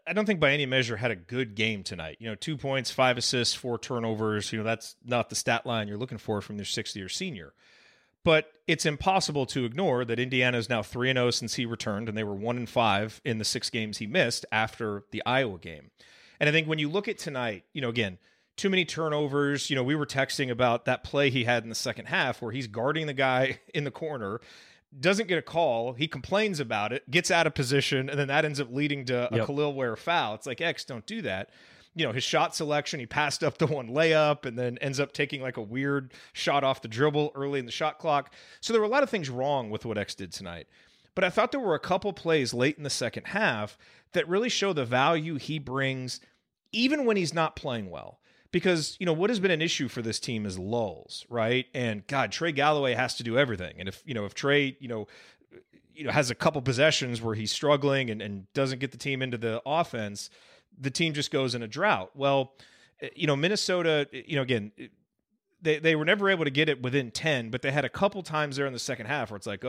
I don't think by any measure had a good game tonight. 2 points, 5 assists, 4 turnovers. That's not the stat line you're looking for from their 6th-year senior. But it's impossible to ignore that Indiana is now 3-0 since he returned, and they were 1-5 in the 6 games he missed after the Iowa game. And I think when you look at tonight, again, too many turnovers. We were texting about that play he had in the second half where he's guarding the guy in the corner, doesn't get a call. He complains about it, gets out of position, and then that ends up leading to a Khalil Ware foul. It's like, X, don't do that. His shot selection, he passed up the one layup and then ends up taking like a weird shot off the dribble early in the shot clock. So there were a lot of things wrong with what X did tonight. But I thought there were a couple plays late in the second half that really show the value he brings even when he's not playing well. Because, what has been an issue for this team is lulls, right? And God, Trey Galloway has to do everything. And if Trey, has a couple possessions where he's struggling and doesn't get the team into the offense, the team just goes in a drought. Well, Minnesota, again, they were never able to get it within 10, but they had a couple times there in the second half where it's like,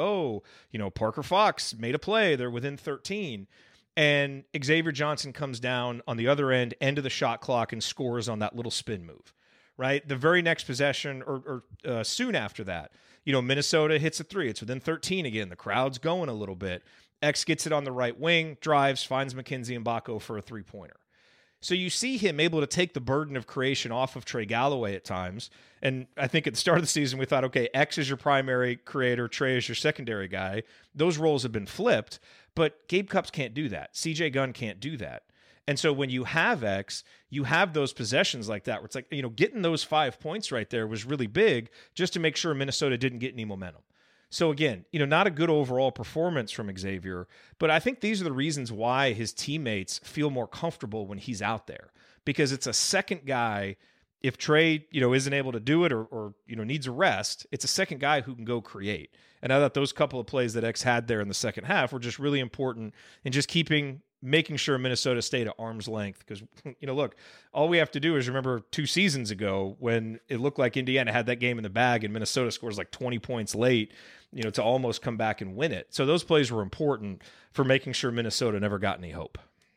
Parker Fox made a play. They're within 13. And Xavier Johnson comes down on the other end of the shot clock and scores on that little spin move, right? The very next possession or soon after that, Minnesota hits a 3. It's within 13 again. The crowd's going a little bit. X gets it on the right wing, drives, finds Mackenzie Mbako for a 3-pointer. So you see him able to take the burden of creation off of Trey Galloway at times. And I think at the start of the season, we thought, okay, X is your primary creator, Trey is your secondary guy. Those roles have been flipped, but Gabe Cupps can't do that. CJ Gunn can't do that. And so when you have X, you have those possessions like that, where it's like, getting those 5 points right there was really big just to make sure Minnesota didn't get any momentum. So again, not a good overall performance from Xavier, but I think these are the reasons why his teammates feel more comfortable when he's out there, because it's a second guy. If Trey, isn't able to do it or needs a rest, it's a second guy who can go create. And I thought those couple of plays that X had there in the second half were just really important in just making sure Minnesota stayed at arm's length. Because, look, all we have to do is remember 2 seasons ago when it looked like Indiana had that game in the bag and Minnesota scores like 20 points late, to almost come back and win it. So those plays were important for making sure Minnesota never got any hope.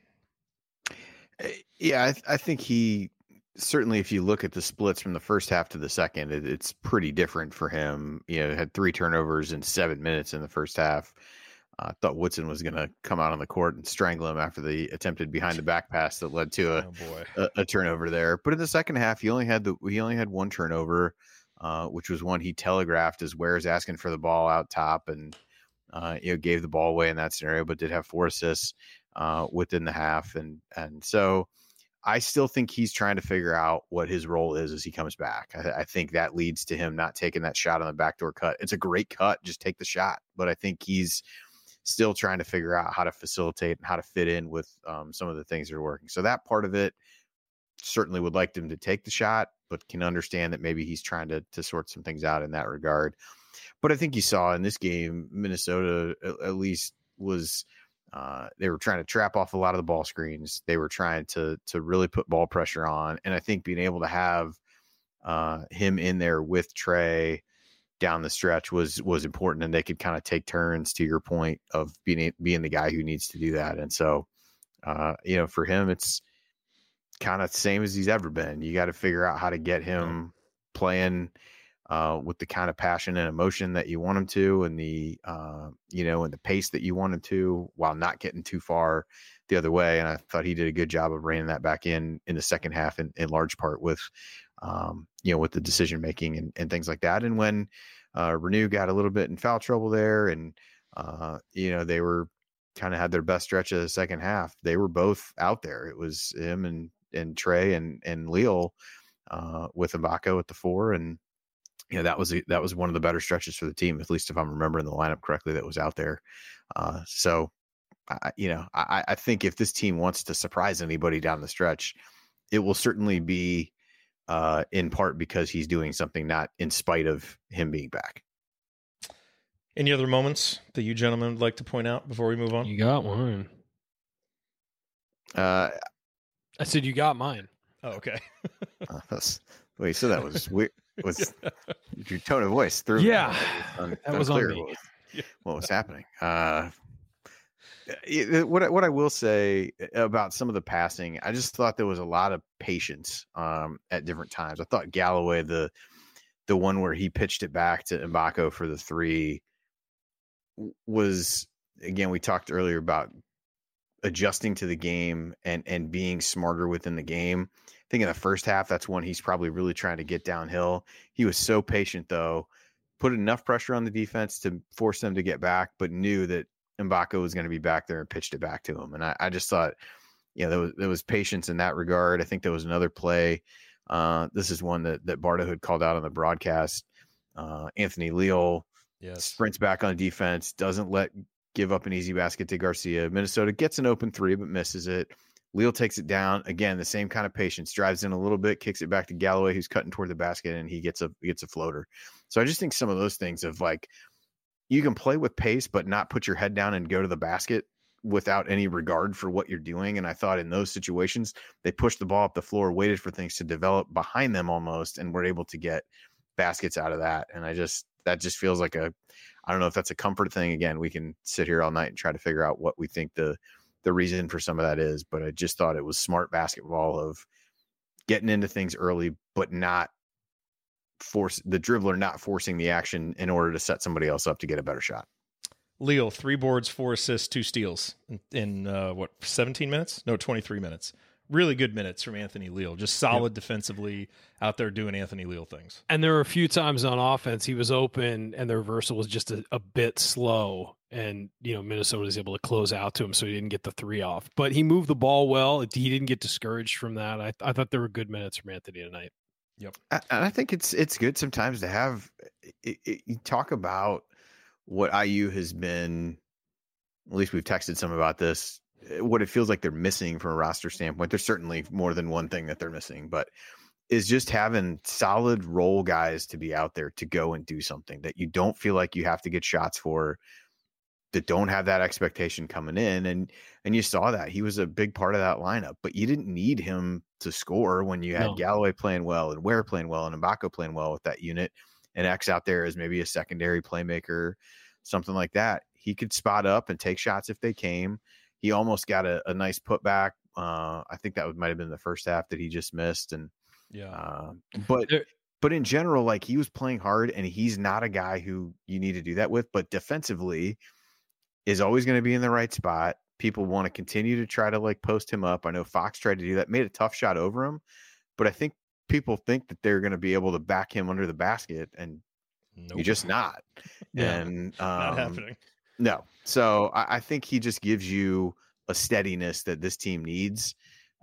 Yeah, I think he certainly, if you look at the splits from the first half to the second, it's pretty different for him. Had 3 turnovers in 7 minutes in the first half. I thought Woodson was going to come out on the court and strangle him after the attempted behind the back pass that led to a turnover there. But in the second half, he only had 1 turnover, which was one he telegraphed as Ware's asking for the ball out top and gave the ball away in that scenario, but did have 4 assists within the half. And so I still think he's trying to figure out what his role is as he comes back. I think that leads to him not taking that shot on the backdoor cut. It's a great cut. Just take the shot. But I think he's still trying to figure out how to facilitate and how to fit in with some of the things that are working. So that part of it, certainly would like him to take the shot, but can understand that maybe he's trying to sort some things out in that regard. But I think you saw in this game, Minnesota at least was they were trying to trap off a lot of the ball screens. They were trying to really put ball pressure on. And I think being able to have him in there with Trey down the stretch was important, and they could kind of take turns, to your point, of being the guy who needs to do that. And so, for him, it's kind of the same as he's ever been. You got to figure out how to get him playing with the kind of passion and emotion that you want him to, and the and the pace that you want him to, while not getting too far the other way. And I thought he did a good job of reining that back in the second half, in large part with with the decision making and things like that. And when Renew got a little bit in foul trouble there, and they were kind of had their best stretch of the second half, they were both out there. It was him and Trey and Leal with Mbako at the 4, and that was one of the better stretches for the team, at least if I'm remembering the lineup correctly, that was out there. So I think if this team wants to surprise anybody down the stretch, it will certainly be in part because he's doing something, not in spite of him being back. Any other moments that you gentlemen would like to point out before we move on? You got one. I said you got mine. Oh, okay. Wait, so that was weird. Was your tone of voice through? Yeah, that was on me. What was happening? What I will say about some of the passing, I just thought there was a lot of patience at different times. I thought Galloway, the one where he pitched it back to Mbako for the 3, was, again, we talked earlier about adjusting to the game and being smarter within the game. I think in the first half, that's when he's probably really trying to get downhill. He was so patient, though, put enough pressure on the defense to force them to get back, but knew that Mbako was going to be back there and pitched it back to him. And I just thought, there was patience in that regard. I think there was another play. This is one that Bardo had called out on the broadcast. Anthony Leal sprints back on defense, doesn't give up an easy basket to Garcia. Minnesota gets an open 3, but misses it. Leal takes it down. Again, the same kind of patience, drives in a little bit, kicks it back to Galloway, who's cutting toward the basket, and he gets a floater. So I just think some of those things of like, you can play with pace, but not put your head down and go to the basket without any regard for what you're doing. And I thought in those situations, they pushed the ball up the floor, waited for things to develop behind them almost, and were able to get baskets out of that. And that just feels like I don't know if that's a comfort thing. Again, we can sit here all night and try to figure out what we think the reason for some of that is, but I just thought it was smart basketball of getting into things early, but not force the dribbler, not forcing the action in order to set somebody else up to get a better shot. Leal, 3 boards, 4 assists, 2 steals in 17 minutes? No, 23 minutes. Really good minutes from Anthony Leal. Just solid defensively out there doing Anthony Leal things. And there were a few times on offense he was open and the reversal was just a bit slow. And, Minnesota was able to close out to him, so he didn't get the 3 off. But he moved the ball well. He didn't get discouraged from that. I thought there were good minutes from Anthony tonight. Yep. I think it's good sometimes to have you talk about what IU has been, at least we've texted some about this, what it feels like they're missing from a roster standpoint. There's certainly more than one thing that they're missing, but is just having solid role guys to be out there to go and do something that you don't feel like you have to get shots for, that don't have that expectation coming in. And you saw that he was a big part of that lineup, but you didn't need him to score when you had Galloway playing well and Ware playing well and Mbako playing well with that unit, and X out there as maybe a secondary playmaker, something like that. He could spot up and take shots if they came. He almost got a nice putback. I think that might have been the first half that he just missed. And but in general, like, he was playing hard, and he's not a guy who you need to do that with, but defensively is always going to be in the right spot. People want to continue to try to like post him up. I know Fox tried to do that, made a tough shot over him, but I think people think that they're going to be able to back him under the basket, and you're just not. And not happening. No. So I think he just gives you a steadiness that this team needs,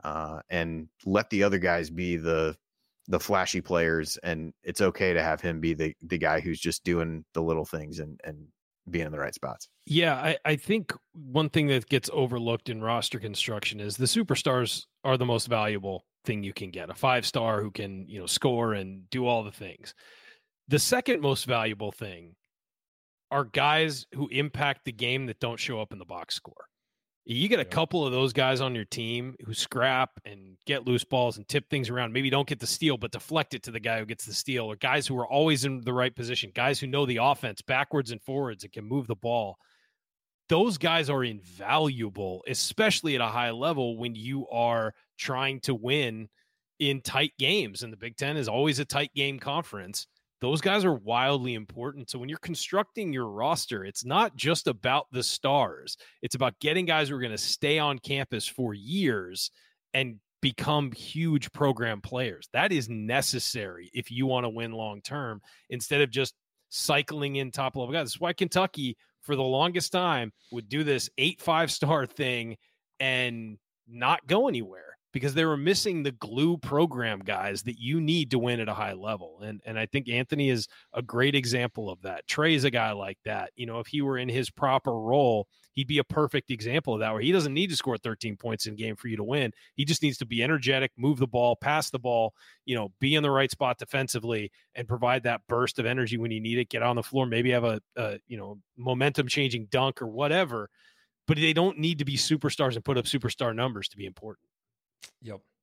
and let the other guys be the flashy players. And it's okay to have him be the guy who's just doing the little things and being in the right spots. Yeah, I think one thing that gets overlooked in roster construction is the superstars are the most valuable thing you can get. A 5-star who can, score and do all the things. The second most valuable thing are guys who impact the game that don't show up in the box score. You get a couple of those guys on your team who scrap and get loose balls and tip things around. Maybe don't get the steal, but deflect it to the guy who gets the steal, or guys who are always in the right position, guys who know the offense backwards and forwards and can move the ball. Those guys are invaluable, especially at a high level when you are trying to win in tight games. And the Big Ten is always a tight game conference. Those guys are wildly important. So when you're constructing your roster, it's not just about the stars. It's about getting guys who are going to stay on campus for years and become huge program players. That is necessary if you want to win long term, instead of just cycling in top level guys. That's why Kentucky, for the longest time, would do this 8 5-star thing and not go anywhere, because they were missing the glue program guys that you need to win at a high level. And I think Anthony is a great example of that. Trey's a guy like that. If he were in his proper role, he'd be a perfect example of that, where he doesn't need to score 13 points in a game for you to win. He just needs to be energetic, move the ball, pass the ball, be in the right spot defensively, and provide that burst of energy when you need it, get on the floor, maybe have a momentum changing dunk or whatever. But they don't need to be superstars and put up superstar numbers to be important. Yep.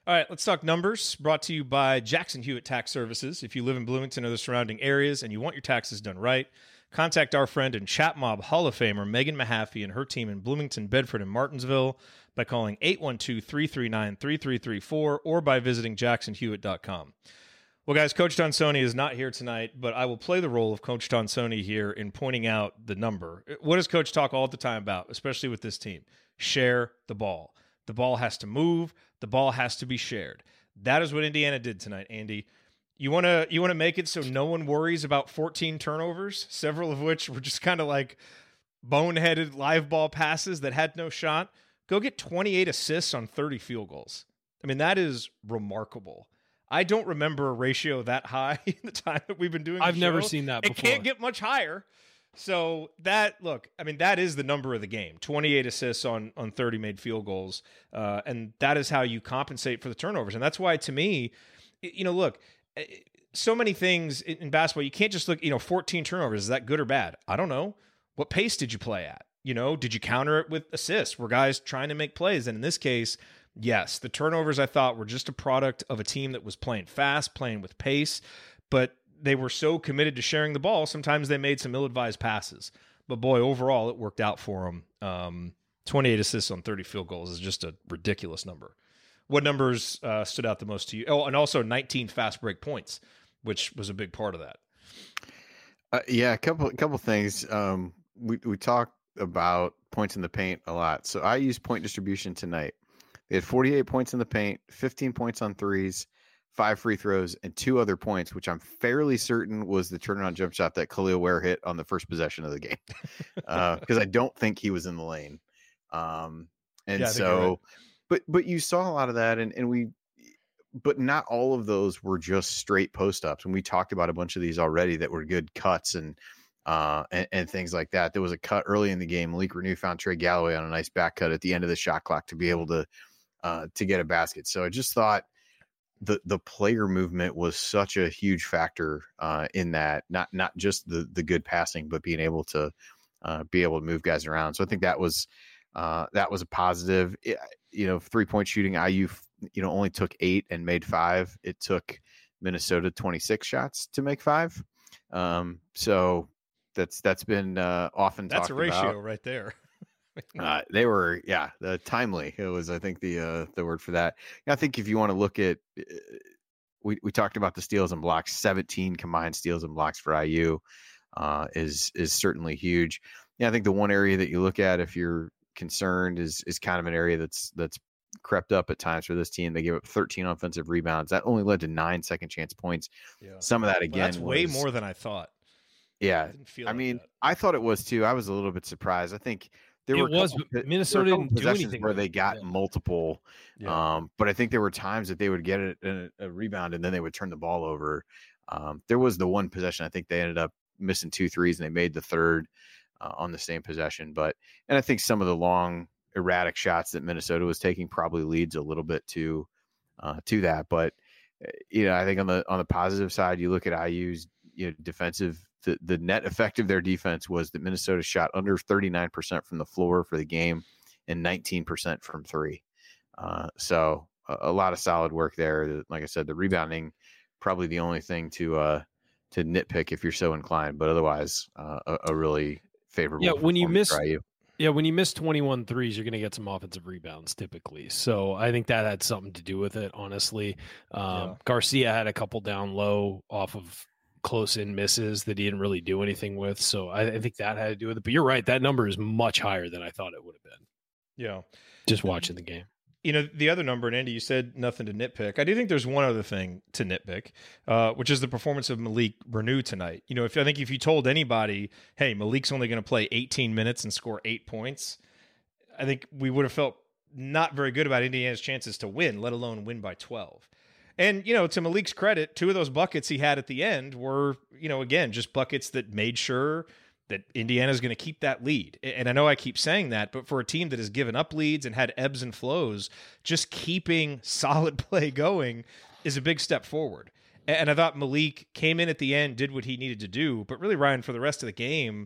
All right, let's talk numbers. Brought to you by Jackson Hewitt Tax Services. If you live in Bloomington or the surrounding areas and you want your taxes done right, contact our friend and Chat Mob Hall of Famer Megan Mahaffey and her team in Bloomington, Bedford, and Martinsville by calling 812-339-3334 or by visiting jacksonhewitt.com. Well, guys, Coach Tonsoni is not here tonight, but I will play the role of Coach Tonsoni here in pointing out the number. What does Coach talk all the time about, especially with this team? Share the ball. The ball has to move. The ball has to be shared. That is what Indiana did tonight, Andy. You want to make it so no one worries about 14 turnovers, several of which were just kind of like boneheaded live ball passes that had no shot. Go get 28 assists on 30 field goals. I mean, that is remarkable. I don't remember a ratio that high in the time that we've been doing. I've never seen that before. It can't get much higher. So that is the number of the game, 28 assists on 30 made field goals. And that is how you compensate for the turnovers. And that's why, to me, look, so many things in basketball, you can't just look, 14 turnovers. Is that good or bad? I don't know. What pace did you play at? Did you counter it with assists? Were guys trying to make plays? And in this case, yes, the turnovers I thought were just a product of a team that was playing fast, playing with pace, but they were so committed to sharing the ball. Sometimes they made some ill-advised passes, but boy, overall it worked out for them. 28 assists on 30 field goals is just a ridiculous number. What numbers stood out the most to you? Oh, and also 19 fast break points, which was a big part of that. Yeah, a couple things. We talked about points in the paint a lot. So I used point distribution tonight. They had 48 points in the paint, 15 points on threes, 5 free throws, and 2 other points, which I'm fairly certain was the turnaround jump shot that Khalil Ware hit on the first possession of the game. Because I don't think he was in the lane. But you saw a lot of that, but not all of those were just straight post ups. And we talked about a bunch of these already that were good cuts and things like that. There was a cut early in the game. Malik Renew found Trey Galloway on a nice back cut at the end of the shot clock to be able to get a basket. So I just thought the player movement was such a huge factor in that, not just the good passing, but being able to move guys around. So I think that was a positive. 3-point shooting, IU only took 8 and made 5. It took Minnesota 26 shots to make 5. So that's been often that's talked a ratio about. right there. They were, timely. It was, I think, the word for that. I think if you want to look at, we talked about the steals and blocks. 17 combined steals and blocks for IU is certainly huge. Yeah, I think the one area that you look at if you're concerned is kind of an area that's crept up at times for this team. They gave up 13 offensive rebounds. That only led to 9 second chance points. Yeah. Some of that again, that's way more than I thought. Yeah, I thought it was too. I was a little bit surprised. I think Minnesota didn't do anything where they got multiple. Yeah. But I think there were times that they would get a rebound and then they would turn the ball over. There was the one possession I think they ended up missing 2 threes and they made the third on the same possession. And I think some of the long erratic shots that Minnesota was taking probably leads a little bit to that. But I think on the positive side, you look at IU's defensive. The net effect of their defense was that Minnesota shot under 39% from the floor for the game and 19% from 3. So a lot of solid work there. Like I said, the rebounding probably the only thing to nitpick if you're so inclined, but otherwise a really favorable. Yeah, when you miss 21 threes, you're going to get some offensive rebounds typically. So I think that had something to do with it, honestly. Garcia had a couple down low off of close in misses that he didn't really do anything with. So I think that had to do with it. But you're right. That number is much higher than I thought it would have been. Yeah. Just watching the game. The other number, and Andy, you said nothing to nitpick. I do think there's one other thing to nitpick, which is the performance of Malik Renew tonight. I think if you told anybody, hey, Malik's only going to play 18 minutes and score 8 points, I think we would have felt not very good about Indiana's chances to win, let alone win by 12. And, to Malik's credit, 2 of those buckets he had at the end were, again, just buckets that made sure that Indiana's going to keep that lead. And I know I keep saying that, but for a team that has given up leads and had ebbs and flows, just keeping solid play going is a big step forward. And I thought Malik came in at the end, did what he needed to do, but really, Ryan, for the rest of the game,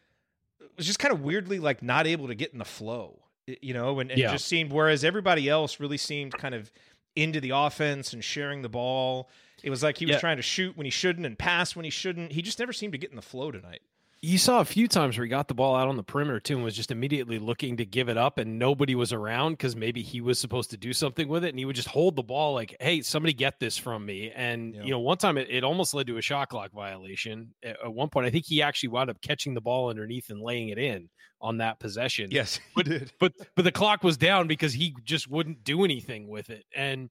was just kind of weirdly not able to get in the flow, just seemed, whereas everybody else really seemed kind of into the offense and sharing the ball. It was like he was trying to shoot when he shouldn't and pass when he shouldn't. He just never seemed to get in the flow tonight. You saw a few times where he got the ball out on the perimeter too and was just immediately looking to give it up, and nobody was around because maybe he was supposed to do something with it, and he would just hold the ball like, hey, somebody get this from me. And, one time it almost led to a shot clock violation. At one point, I think he actually wound up catching the ball underneath and laying it in on that possession. Yes, he did. But the clock was down because he just wouldn't do anything with it. And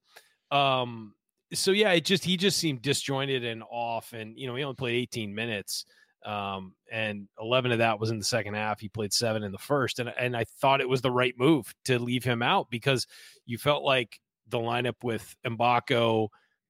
so, yeah, he just seemed disjointed and off, and, he only played 18 minutes. And 11 of that was in the second half. He played 7 in the first. And I thought it was the right move to leave him out because you felt like the lineup with Mbako,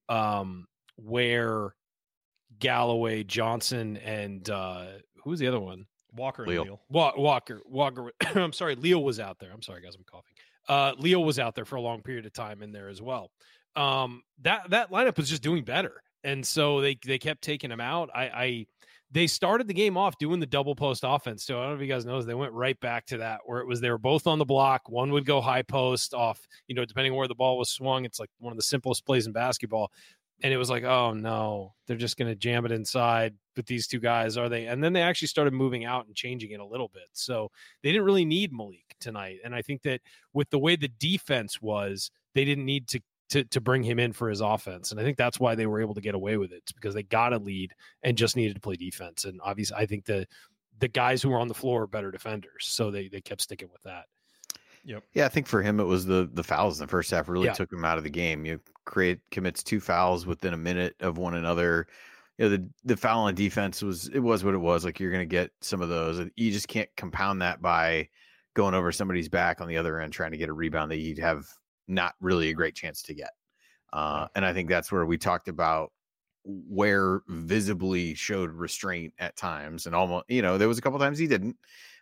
Ware, Galloway, Johnson, and who was the other one? Walker and Leal. Walker. I'm sorry. Leal was out there. I'm sorry, guys. I'm coughing. Leal was out there for a long period of time in there as well. That lineup was just doing better. And so they kept taking him out. They started the game off doing the double post offense. So I don't know if you guys know, they went right back to that where they were both on the block. One would go high post off, depending on where the ball was swung. It's like one of the simplest plays in basketball. And it was like, oh no, they're just going to jam it inside with these two guys, are they? And then they actually started moving out and changing it a little bit. So they didn't really need Malik tonight. And I think that with the way the defense was, they didn't need to bring him in for his offense. And I think that's why they were able to get away with it. It's because they got a lead and just needed to play defense. And obviously I think the guys who were on the floor are better defenders. So they kept sticking with that. Yep. Yeah. I think for him, it was the fouls in the first half really took him out of the game. Commits 2 fouls within a minute of one another. The foul on defense was what it was. Like, you're going to get some of those. You just can't compound that by going over somebody's back on the other end, trying to get a rebound that you'd have not really a great chance to get. And I think that's where we talked about where visibly showed restraint at times, and almost, there was a couple times he didn't.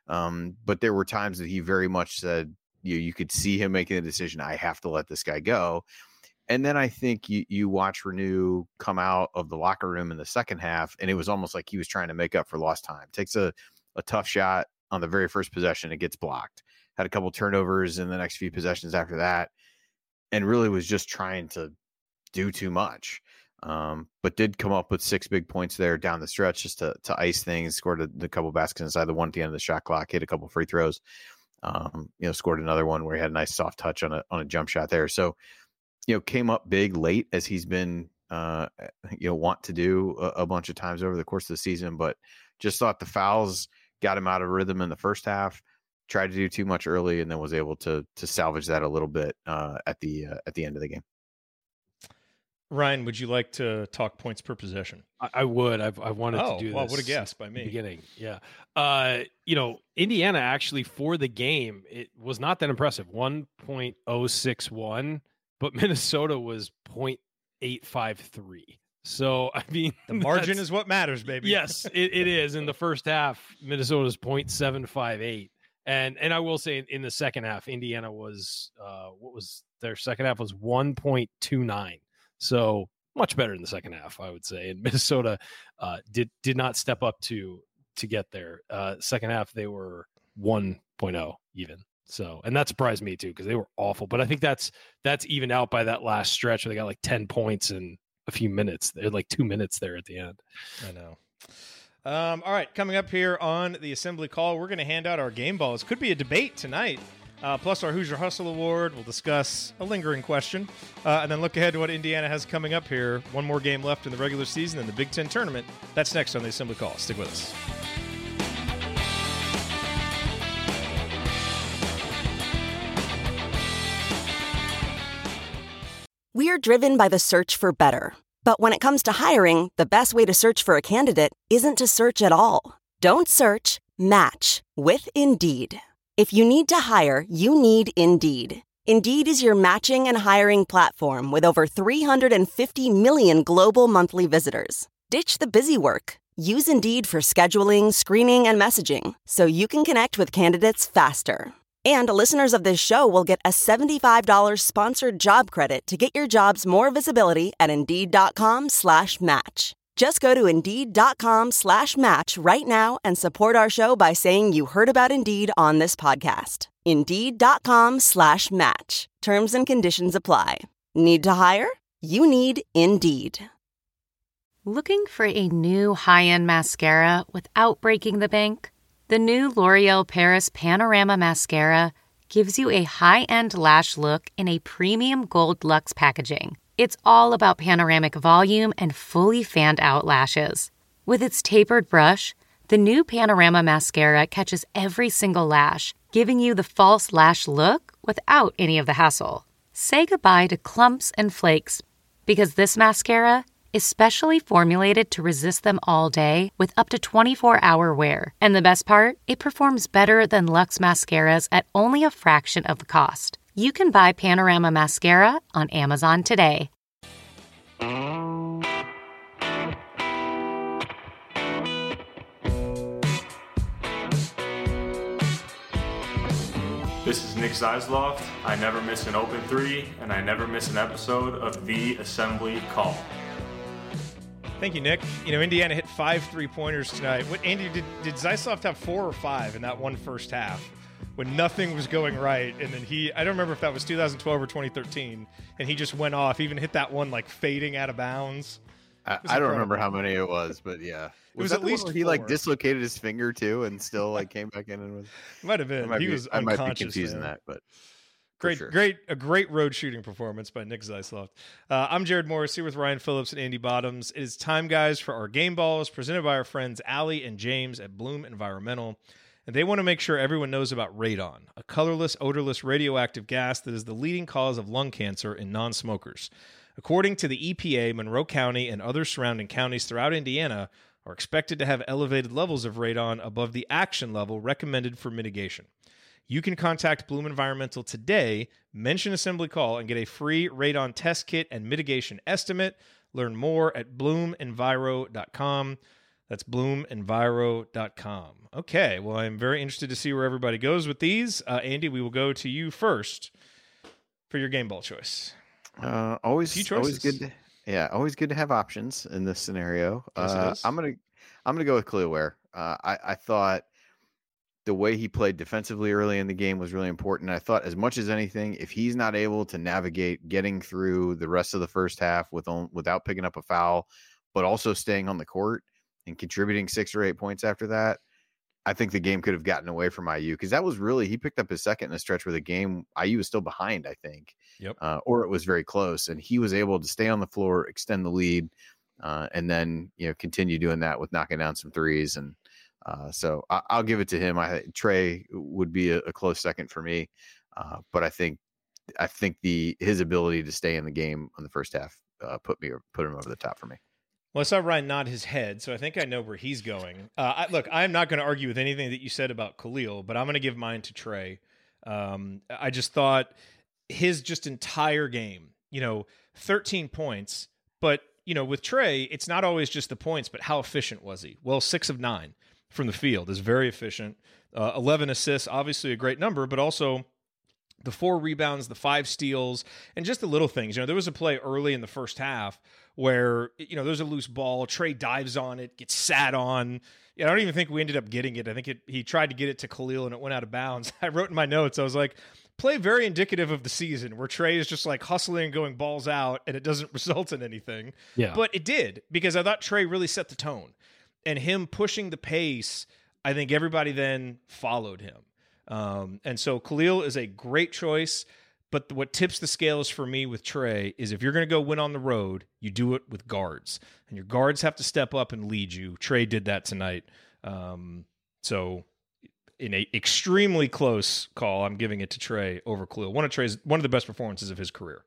But there were times that he very much said, you could see him making a decision. I have to let this guy go. And then I think you watch Renew come out of the locker room in the second half, and it was almost like he was trying to make up for lost time. Takes a tough shot on the very first possession. It gets blocked. Had a couple turnovers in the next few possessions after that, and really was just trying to do too much. But did come up with 6 big points there down the stretch just to ice things. Scored a couple baskets inside the one at the end of the shot clock, hit a couple free throws. Scored another one where he had a nice soft touch on a jump shot there. So, came up big late, as he's been, want to do a bunch of times over the course of the season, but just thought the fouls got him out of rhythm in the first half. Tried to do too much early, and then was able to salvage that a little bit at the end of the game. Ryan, would you like to talk points per possession? I would. I've wanted to do this. Well, what a guess by me. Beginning, yeah. Indiana actually for the game, it was not that impressive. 1.061, but Minnesota was 0.853. So, I mean, the margin is what matters, baby. Yes, it is. In the first half, Minnesota's 0.758. And I will say in the second half, Indiana was, what was their second half was 1.29. So much better in the second half, I would say. And Minnesota did not step up to get there. Second half, they were 1.0 even. So, and that surprised me too, because they were awful. But I think that's evened out by that last stretch where they got like 10 points in a few minutes. They're like 2 minutes there at the end. I know. All right, coming up here on the Assembly Call, we're going to hand out our game balls. Could be a debate tonight, plus our Hoosier Hustle Award. We'll discuss a lingering question, and then look ahead to what Indiana has coming up here. One more game left in the regular season in the Big Ten tournament. That's next on the Assembly Call. Stick with us. We are driven by the search for better. But when it comes to hiring, the best way to search for a candidate isn't to search at all. Don't search, match with Indeed. If you need to hire, you need Indeed. Indeed is your matching and hiring platform with over 350 million global monthly visitors. Ditch the busy work. Use Indeed for scheduling, screening, and messaging so you can connect with candidates faster. And listeners of this show will get a $75 sponsored job credit to get your jobs more visibility at Indeed.com/match. Just go to Indeed.com/match right now and support our show by saying you heard about Indeed on this podcast. Indeed.com/match. Terms and conditions apply. Need to hire? You need Indeed. Looking for a new high-end mascara without breaking the bank? The new L'Oreal Paris Panorama Mascara gives you a high-end lash look in a premium gold luxe packaging. It's all about panoramic volume and fully fanned-out lashes. With its tapered brush, the new Panorama Mascara catches every single lash, giving you the false lash look without any of the hassle. Say goodbye to clumps and flakes, because this mascara is specially formulated to resist them all day with up to 24-hour wear. And the best part? It performs better than Luxe mascaras at only a fraction of the cost. You can buy Panorama Mascara on Amazon today. This is Nick Zeisloft. I never miss an open three, and I never miss an episode of The Assembly Call. Thank you, Nick. You know, Indiana hit 5 3-pointers tonight. What, Andy, did Zeisloft have 4 or 5 in that one first half when nothing was going right? And then I don't remember if that was 2012 or 2013, and he just went off, even hit that one like fading out of bounds. I don't remember how many it was, but yeah. It was at least he like dislocated his finger too and still like came back in and was might have been. Was I might be unconscious, confusing man. that, but a great road shooting performance by Nick Zeisloft. I'm Jared Morris here with Ryan Phillips and Andy Bottoms. It is time, guys, for our game balls presented by our friends Allie and James at Bloom Environmental. And they want to make sure everyone knows about radon, a colorless, odorless radioactive gas that is the leading cause of lung cancer in non-smokers. According to the EPA, Monroe County and other surrounding counties throughout Indiana are expected to have elevated levels of radon above the action level recommended for mitigation. You can contact Bloom Environmental today, mention Assembly Call, and get a free radon test kit and mitigation estimate. Learn more at bloomenviro.com. That's bloomenviro.com. Okay, well, I'm very interested to see where everybody goes with these. Andy, we will go to you first for your game ball choice. Always good. Always good to have options in this scenario. Yes, I'm gonna go with Khalil Ware. I thought the way he played defensively early in the game was really important. I thought as much as anything, if he's not able to navigate getting through the rest of the first half without picking up a foul, but also staying on the court and contributing 6 or 8 points after that, I think the game could have gotten away from IU, because that was really, he picked up his second in a stretch where the game, IU was still behind, I think. Yep. Or it was very close, and he was able to stay on the floor, extend the lead, and then, continue doing that with knocking down some threes. And so I'll give it to him. Trey would be a close second for me. But I think his ability to stay in the game in the first half put him over the top for me. Well, I saw Ryan nod his head, so I think I know where he's going. Look, I'm not going to argue with anything that you said about Khalil, but I'm going to give mine to Trey. I just thought his entire game, 13 points, but, with Trey, it's not always just the points, but how efficient was he? Well, 6 of 9 from the field is very efficient. 11 assists, obviously a great number, but also the 4 rebounds, the 5 steals, and just the little things. There was a play early in the first half where, there's a loose ball. Trey dives on it, gets sat on. I don't even think we ended up getting it. I think he tried to get it to Khalil and it went out of bounds. I wrote in my notes, I was like, play very indicative of the season where Trey is just like hustling and going balls out and it doesn't result in anything. Yeah. But it did, because I thought Trey really set the tone. And him pushing the pace, I think everybody then followed him. And so Khalil is a great choice, but what tips the scales for me with Trey is if you're going to go win on the road, you do it with guards, and your guards have to step up and lead you. Trey did that tonight. So in a extremely close call, I'm giving it to Trey over Khalil. One of the best performances of his career.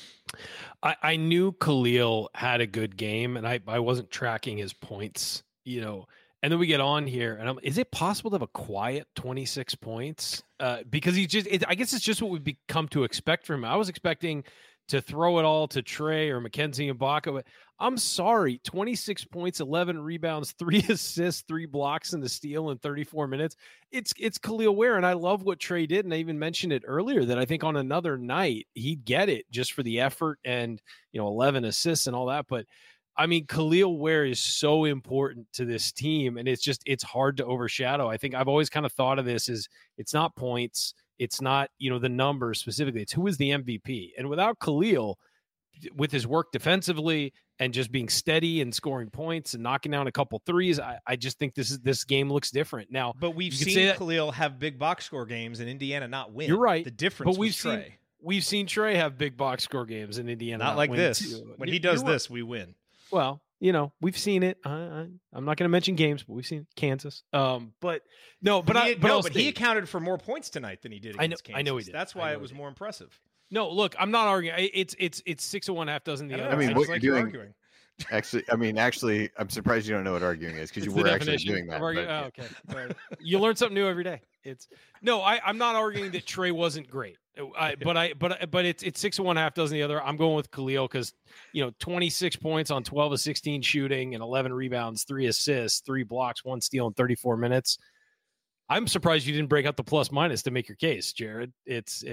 I knew Khalil had a good game, and I wasn't tracking his points, And then we get on here, and is it possible to have a quiet 26 points? Because I guess it's just what we've come to expect from him. I was expecting to throw it all to Trey or Mackenzie Ibaka, but I'm sorry, 26 points, 11 rebounds, 3 assists, 3 blocks, and the steal in 34 minutes. It's Khalil Ware, and I love what Trey did, and I even mentioned it earlier that I think on another night he'd get it just for the effort and 11 assists and all that, but I mean, Khalil Ware is so important to this team, and it's hard to overshadow. I think I've always kind of thought of this as it's not points, it's not, the numbers specifically, it's who is the MVP. And without Khalil, with his work defensively and just being steady and scoring points and knocking down a couple threes, I just think this game looks different now. But we've seen Khalil have big box score games and Indiana not win. You're right. The difference, but we've seen Trey have big box score games in Indiana. Not like this. Too. When he does this, we win. Well, we've seen it. I'm not going to mention games, but we've seen Kansas. But he accounted for more points tonight than he did against Kansas. I know he did. That's why it was more impressive. No, look, I'm not arguing. It's 6 of one, half dozen the other. I mean, what you're doing? Arguing. Actually, I'm surprised you don't know what arguing is because you were actually doing that. Okay, you learn something new every day. I'm not arguing that Trey wasn't great. But it's 6 of one, half dozen the other. I'm going with Khalil because 26 points on 12 of 16 shooting and 11 rebounds, 3 assists, 3 blocks, 1 steal in 34 minutes. I'm surprised you didn't break out the plus minus to make your case, Jared. That's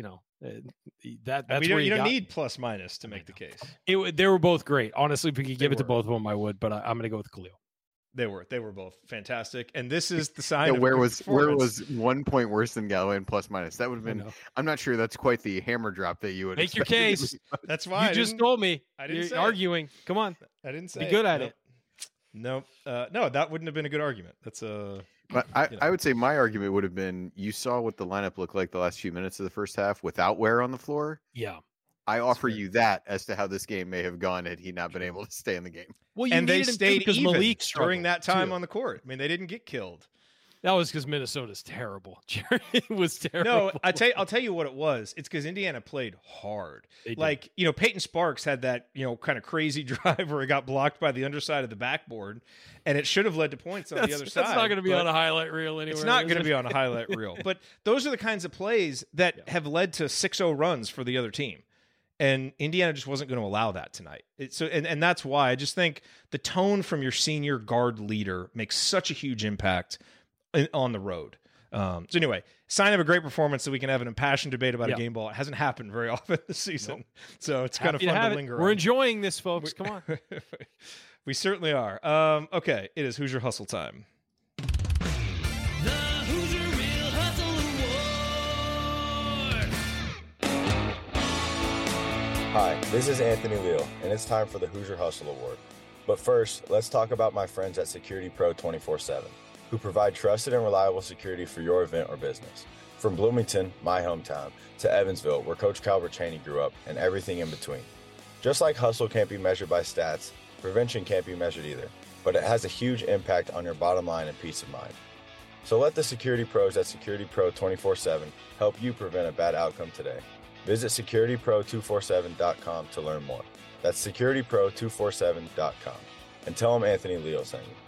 where you don't need plus minus to make the case. They were both great. Honestly, if we could give it to both of them, I would. But I'm going to go with Khalil. They were both fantastic, and this is the sign. Where was 1 point worse than Galloway in plus minus? That would have been. I'm not sure that's quite the hammer drop that you would make your case. That's why you just told me. I didn't You're arguing. Come on, I didn't say. Be good at it. Nope. No, that wouldn't have been a good argument. That's a. But I would say my argument would have been you saw what the lineup looked like the last few minutes of the first half without Ware on the floor. Yeah. I offer you that as to how this game may have gone had he not been able to stay in the game. Well, and they stayed because even Malik during that time on the court. I mean, they didn't get killed. That was because Minnesota's terrible. It was terrible. No, I'll tell you what it was. It's because Indiana played hard. Like, Peyton Sparks had that, kind of crazy drive where he got blocked by the underside of the backboard, and it should have led to points on the other side. That's not going to be on a highlight reel anywhere. It's not going to be on a highlight reel. But those are the kinds of plays that have led to 6-0 runs for the other team. And Indiana just wasn't going to allow that tonight. And that's why I just think the tone from your senior guard leader makes such a huge impact on the road. So anyway, sign of a great performance so we can have an impassioned debate about a game ball. It hasn't happened very often this season. Nope. So it's kind of fun to linger on. We're enjoying this, folks. Come on. We certainly are. Okay, it is Hoosier Hustle time. The Hoosier Real Hustle Award. Hi, this is Anthony Leal, and it's time for the Hoosier Hustle Award. But first, let's talk about my friends at Security Pro 24/7. Who provide trusted and reliable security for your event or business. From Bloomington, my hometown, to Evansville, where Coach Calvert Chaney grew up, and everything in between. Just like hustle can't be measured by stats, prevention can't be measured either, but it has a huge impact on your bottom line and peace of mind. So let the security pros at Security Pro 24/7 help you prevent a bad outcome today. Visit securitypro247.com to learn more. That's securitypro247.com. And tell them Anthony Leo sent you.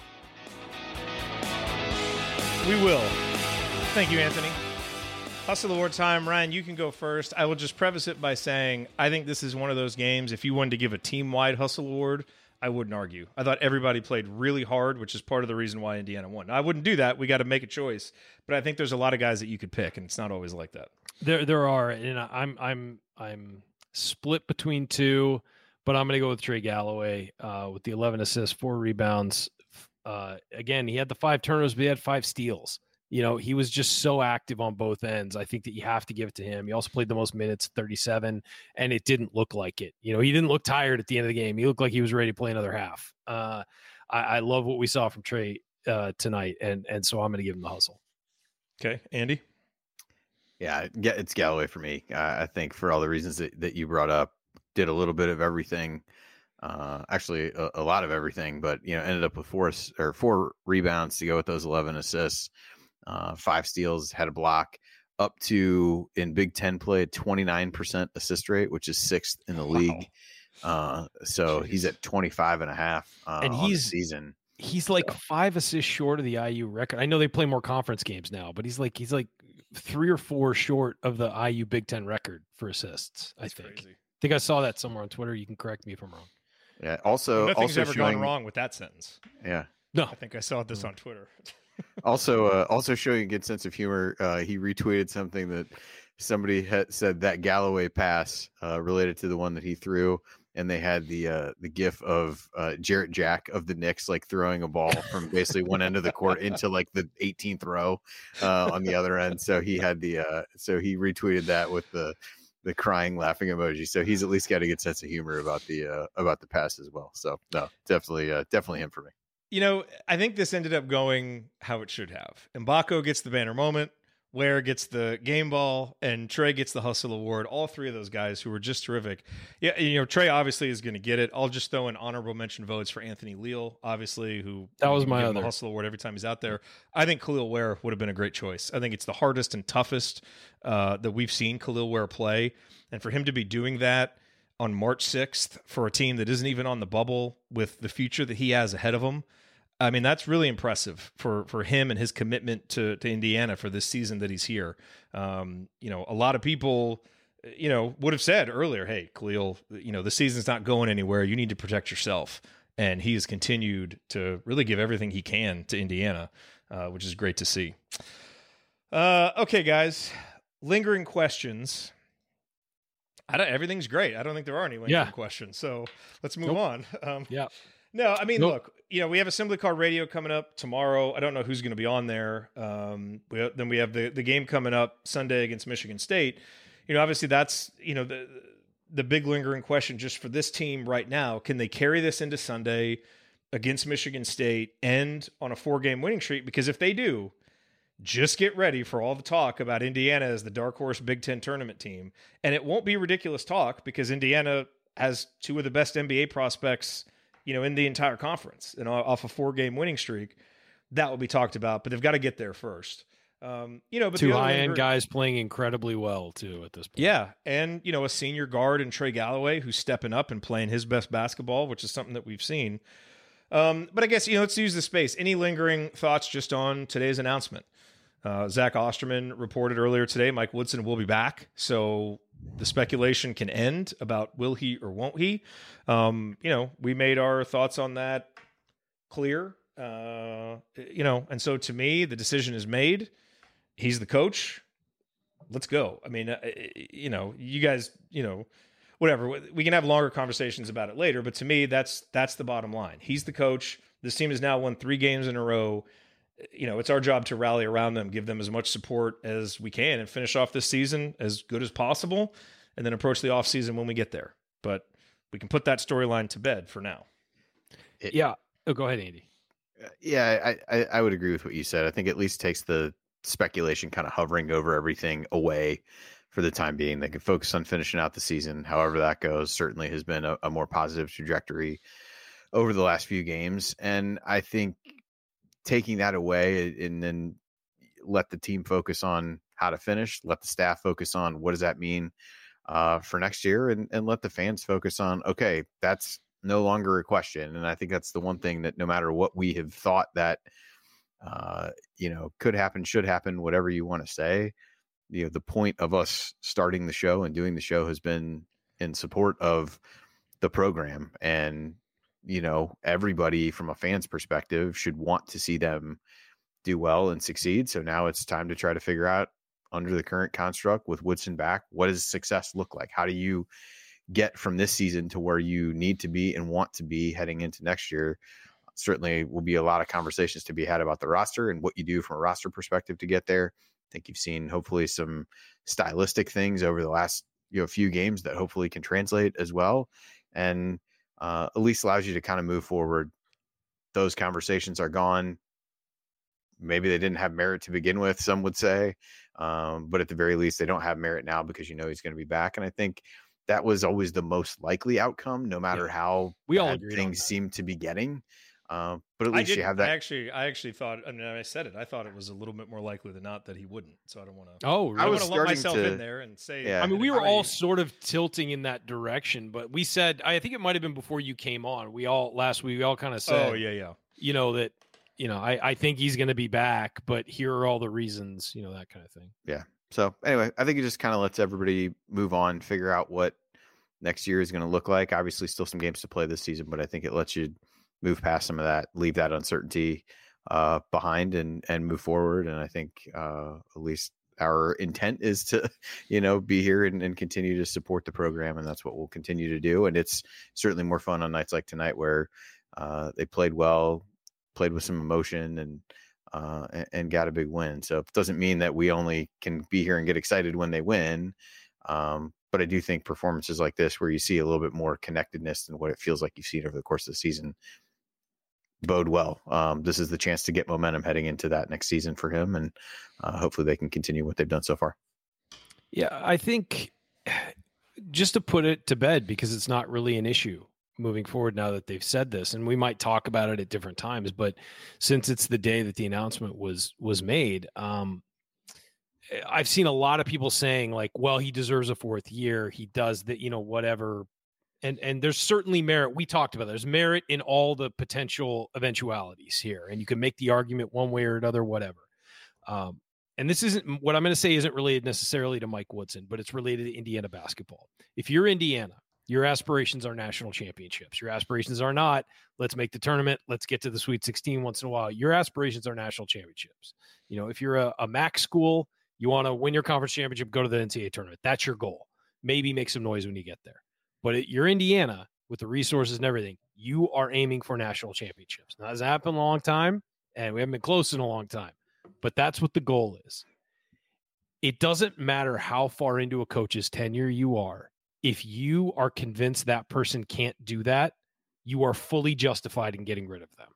We will. Thank you, Anthony. Hustle Award time. Ryan, you can go first. I will just preface it by saying I think this is one of those games, if you wanted to give a team-wide Hustle Award, I wouldn't argue. I thought everybody played really hard, which is part of the reason why Indiana won. Now, I wouldn't do that. We got to make a choice. But I think there's a lot of guys that you could pick, and it's not always like that. There are, and I'm split between two, but I'm going to go with Trey Galloway with the 11 assists, 4 rebounds. Again, he had the 5 turnovers, but he had 5 steals. He was just so active on both ends. I think that you have to give it to him. He also played the most minutes, 37, and it didn't look like it. He didn't look tired at the end of the game. He looked like he was ready to play another half. I love what we saw from Trey tonight, and so I'm going to give him the hustle. Okay, Andy? Yeah, it's Galloway for me. I think for all the reasons that you brought up, did a little bit of everything. Actually a lot of everything, but ended up with 4 rebounds to go with those 11 assists, 5 steals, had a block, up to in Big Ten play 29% assist rate, which is 6th in the league. So he's at 25.5 and on the season. He's like 5 assists short of the IU record. I know they play more conference games now, but he's like 3 or 4 short of the IU Big Ten record for assists. That's I think. Crazy. I think I saw that somewhere on Twitter. You can correct me if I'm wrong. Yeah. Also, nothing's ever gone wrong with that sentence. Yeah. No, I think I saw this on Twitter. Also showing a good sense of humor. He retweeted something that somebody had said that Galloway pass related to the one that he threw, and they had the gif of Jarrett Jack of the Knicks like throwing a ball from basically one end of the court into like the 18th row on the other end. So he had so he retweeted that with the the crying, laughing emoji. So he's at least got a good sense of humor about the past as well. So no, definitely him for me. I think this ended up going how it should have. Mbako gets the banner moment, Ware gets the game ball, and Trey gets the hustle award. All three of those guys who were just terrific. Yeah, Trey obviously is going to get it. I'll just throw in honorable mention votes for Anthony Leal, obviously, who that was my other hustle award every time he's out there. I think Khalil Ware would have been a great choice. I think it's the hardest and toughest that we've seen Khalil Ware play, and for him to be doing that on March 6th for a team that isn't even on the bubble with the future that he has ahead of him. I mean, that's really impressive for him and his commitment to Indiana for this season that he's here. A lot of people, would have said earlier, hey, Khalil, the season's not going anywhere. You need to protect yourself. And he has continued to really give everything he can to Indiana, which is great to see. Okay, guys, lingering questions. Everything's great. I don't think there are any lingering questions. So let's move on. No, I mean, look, we have Assembly Call Radio coming up tomorrow. I don't know who's going to be on there. Then we have the game coming up Sunday against Michigan State. Obviously that's, the big lingering question just for this team right now. Can they carry this into Sunday against Michigan State and on a 4-game winning streak? Because if they do, just get ready for all the talk about Indiana as the dark horse Big Ten tournament team. And it won't be ridiculous talk because Indiana has two of the best NBA prospects in the entire conference and off a 4-game winning streak. That will be talked about, but they've got to get there first. But two high-end guys playing incredibly well too at this point. Yeah. And, a senior guard in Trey Galloway who's stepping up and playing his best basketball, which is something that we've seen. But I guess, let's use the space. Any lingering thoughts just on today's announcement? Zach Osterman reported earlier today, Mike Woodson will be back. So the speculation can end about will he or won't he. We made our thoughts on that clear, and so to me, the decision is made. He's the coach. Let's go. I mean, you guys, whatever, we can have longer conversations about it later, but to me, that's the bottom line. He's the coach. This team has now won 3 games in a row. It's our job to rally around them, give them as much support as we can, and finish off this season as good as possible, and then approach the offseason when we get there. But we can put that storyline to bed for now. Yeah. Oh, go ahead, Andy. Yeah, I would agree with what you said. I think at least takes the speculation kind of hovering over everything away for the time being. They can focus on finishing out the season. However that goes, certainly has been a more positive trajectory over the last few games. And I think taking that away and then let the team focus on how to finish, let the staff focus on what does that mean for next year, and let the fans focus on, okay, that's no longer a question. And I think that's the one thing that no matter what we have thought that, could happen, should happen, whatever you want to say, the point of us starting the show and doing the show has been in support of the program. And everybody from a fan's perspective should want to see them do well and succeed. So now it's time to try to figure out, under the current construct with Woodson back, what does success look like? How do you get from this season to where you need to be and want to be heading into next year? Certainly will be a lot of conversations to be had about the roster and what you do from a roster perspective to get there. I think you've seen hopefully some stylistic things over the last few games that hopefully can translate as well. And at least allows you to kind of move forward. Those conversations are gone. Maybe they didn't have merit to begin with, some would say. But at the very least, they don't have merit now because he's going to be back. And I think that was always the most likely outcome, no matter how we all things seem to be getting. But at least you have that. I actually thought, I said it, I thought it was a little bit more likely than not that he wouldn't. So I don't want to. Oh, really? I want to lump myself in there and say. Yeah. I mean, we were all sort of tilting in that direction, but we said, I think it might have been before you came on. Last week we all kind of said, oh yeah, that I think he's going to be back, but here are all the reasons, that kind of thing. Yeah. So anyway, I think it just kind of lets everybody move on, figure out what next year is going to look like. Obviously still some games to play this season, but I think it lets you move past some of that, leave that uncertainty behind and move forward. And I think at least our intent is to, be here and continue to support the program. And that's what we'll continue to do. And it's certainly more fun on nights like tonight where they played well, played with some emotion and got a big win. So it doesn't mean that we only can be here and get excited when they win. But I do think performances like this, where you see a little bit more connectedness than what it feels like you've seen over the course of the season, bode well. This is the chance to get momentum heading into that next season for him, and hopefully they can continue what they've done so far. Yeah, I think just to put it to bed, because it's not really an issue moving forward now that they've said this, and we might talk about it at different times, but since it's the day that the announcement was made, I've seen a lot of people saying like, well, he deserves a fourth year. He does that, whatever. And there's certainly merit. We talked about there's merit in all the potential eventualities here. And you can make the argument one way or another, whatever. And this isn't what I'm going to say isn't related necessarily to Mike Woodson, but it's related to Indiana basketball. If you're Indiana, your aspirations are national championships. Your aspirations are not, let's make the tournament, let's get to the Sweet 16 once in a while. Your aspirations are national championships. If you're a MAC school, you want to win your conference championship, go to the NCAA tournament. That's your goal. Maybe make some noise when you get there. But you're Indiana with the resources and everything. You are aiming for national championships. Now, it hasn't happened in a long time, and we haven't been close in a long time. But that's what the goal is. It doesn't matter how far into a coach's tenure you are. If you are convinced that person can't do that, you are fully justified in getting rid of them.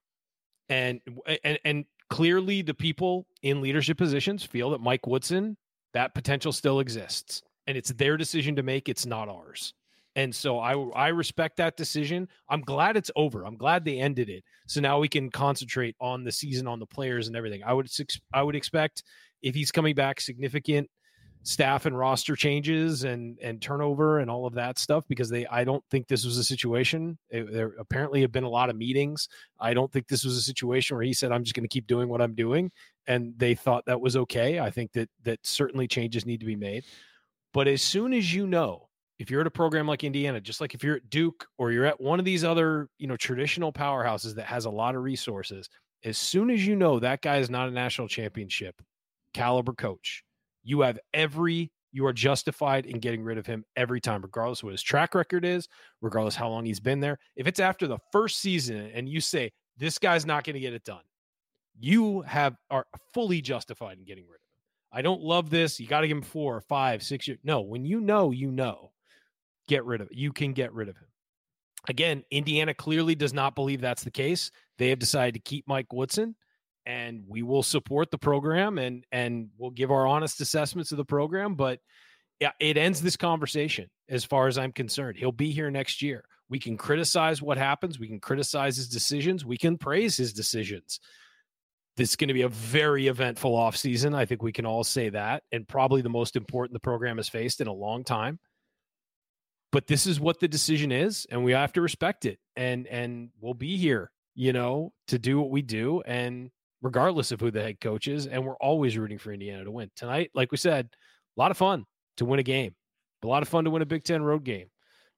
And clearly the people in leadership positions feel that Mike Woodson, that potential still exists. And it's their decision to make. It's not ours. And so I respect that decision. I'm glad it's over. I'm glad they ended it. So now we can concentrate on the season, on the players and everything. I would expect if he's coming back, significant staff and roster changes and turnover and all of that stuff, because I don't think this was a situation. There apparently have been a lot of meetings. I don't think this was a situation where he said, I'm just going to keep doing what I'm doing. And they thought that was okay. I think that certainly changes need to be made. But as soon as if you're at a program like Indiana, just like if you're at Duke or you're at one of these other, traditional powerhouses that has a lot of resources, as soon as that guy is not a national championship caliber coach, you are justified in getting rid of him every time, regardless of what his track record is, regardless how long he's been there. If it's after the first season and you say, this guy's not going to get it done, you are fully justified in getting rid of him. I don't love this. You got to give him 4 or 5, 6 years. No, when you know, get rid of it. You can get rid of him. Again, Indiana clearly does not believe that's the case. They have decided to keep Mike Woodson, and we will support the program and we'll give our honest assessments of the program. But yeah, it ends this conversation as far as I'm concerned. He'll be here next year. We can criticize what happens. We can criticize his decisions. We can praise his decisions. This is going to be a very eventful offseason. I think we can all say that, and probably the most important the program has faced in a long time. But this is what the decision is, and we have to respect it. And we'll be here, to do what we do, and regardless of who the head coach is, and we're always rooting for Indiana to win. Tonight, like we said, a lot of fun to win a game, a lot of fun to win a Big Ten road game.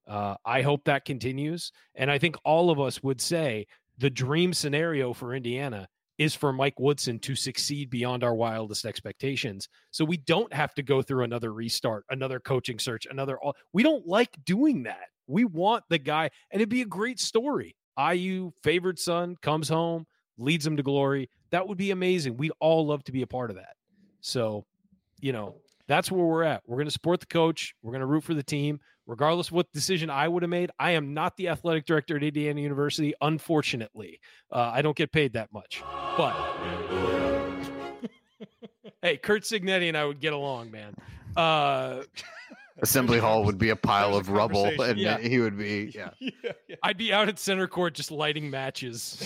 I hope that continues. And I think all of us would say the dream scenario for Indiana is for Mike Woodson to succeed beyond our wildest expectations. So we don't have to go through another restart, another coaching search, we don't like doing that. We want the guy, and it'd be a great story. IU, favored son, comes home, leads them to glory. That would be amazing. We'd all love to be a part of that. So, that's where we're at. We're going to support the coach. We're going to root for the team. Regardless of what decision I would have made, I am not the athletic director at Indiana University, unfortunately. I don't get paid that much. But, hey, Kurt Signetti and I would get along, man. Assembly Hall would be a pile of rubble, and he would be, I'd be out at center court just lighting matches,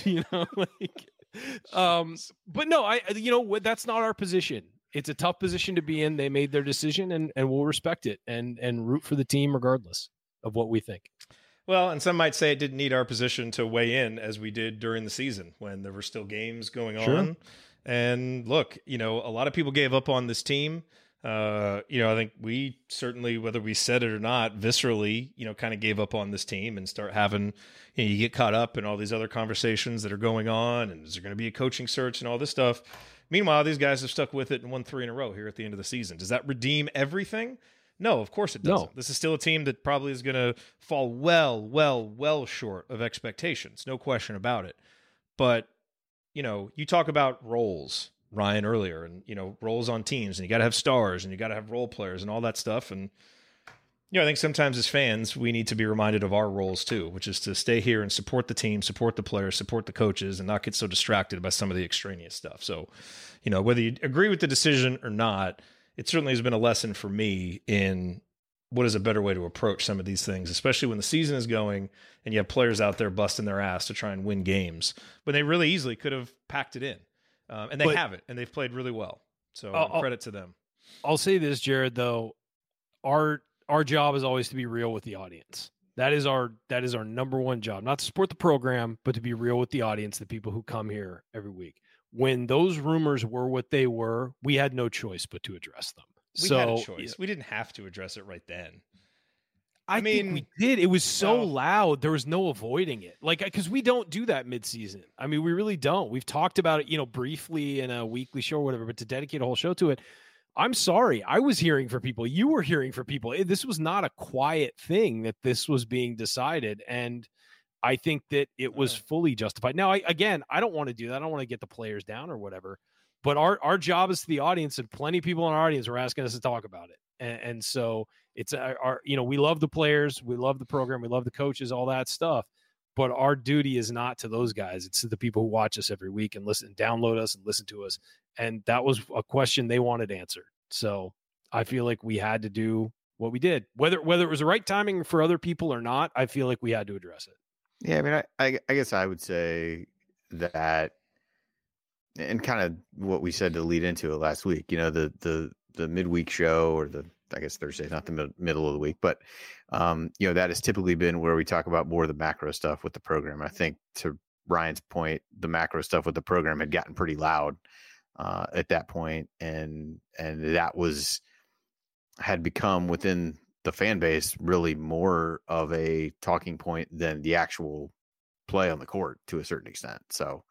but no, that's not our position. It's a tough position to be in. They made their decision, and we'll respect it and root for the team regardless of what we think. Well, and some might say it didn't need our position to weigh in as we did during the season when there were still games going on. And look, a lot of people gave up on this team. I think we certainly, whether we said it or not, viscerally, kind of gave up on this team and start having, you get caught up in all these other conversations that are going on. And is there going to be a coaching search and all this stuff? Meanwhile, these guys have stuck with it and won 3 in a row here at the end of the season. Does that redeem everything? No, of course it doesn't. No. This is still a team that probably is going to fall well short of expectations. No question about it. But, you talk about roles, Ryan, earlier, and, roles on teams, and you got to have stars and you got to have role players and all that stuff. And I think sometimes as fans, we need to be reminded of our roles too, which is to stay here and support the team, support the players, support the coaches, and not get so distracted by some of the extraneous stuff. So, whether you agree with the decision or not, it certainly has been a lesson for me in what is a better way to approach some of these things, especially when the season is going and you have players out there busting their ass to try and win games, when they really easily could have packed it in. And they haven't, and they've played really well. So credit to them. I'll say this, Jared, though, our job is always to be real with the audience. That is our number one job, not to support the program, but to be real with the audience, the people who come here every week. When those rumors were what they were, we had no choice but to address them. We had a choice. We didn't have to address it right then. I mean, we did. It was so loud. There was no avoiding it. Because we don't do that midseason. I mean, we really don't. We've talked about it, briefly in a weekly show or whatever, but to dedicate a whole show to it, I'm sorry. I was hearing for people. You were hearing for people. This was not a quiet thing that this was being decided. And I think that it was fully justified. Now, I don't want to do that. I don't want to get the players down or whatever. But our job is to the audience, and plenty of people in our audience were asking us to talk about it. And so it's we love the players. We love the program. We love the coaches, all that stuff. But our duty is not to those guys. It's to the people who watch us every week and listen, download us and listen to us. And that was a question they wanted answered. So I feel like we had to do what we did. Whether it was the right timing for other people or not, I feel like we had to address it. Yeah, I mean, I guess I would say that, and kind of what we said to lead into it last week, the midweek show, or I guess Thursday, not the middle of the week, but that has typically been where we talk about more of the macro stuff with the program. I think, to Ryan's point, the macro stuff with the program had gotten pretty loud at that point, and that had become within the fan base really more of a talking point than the actual play on the court to a certain extent. So,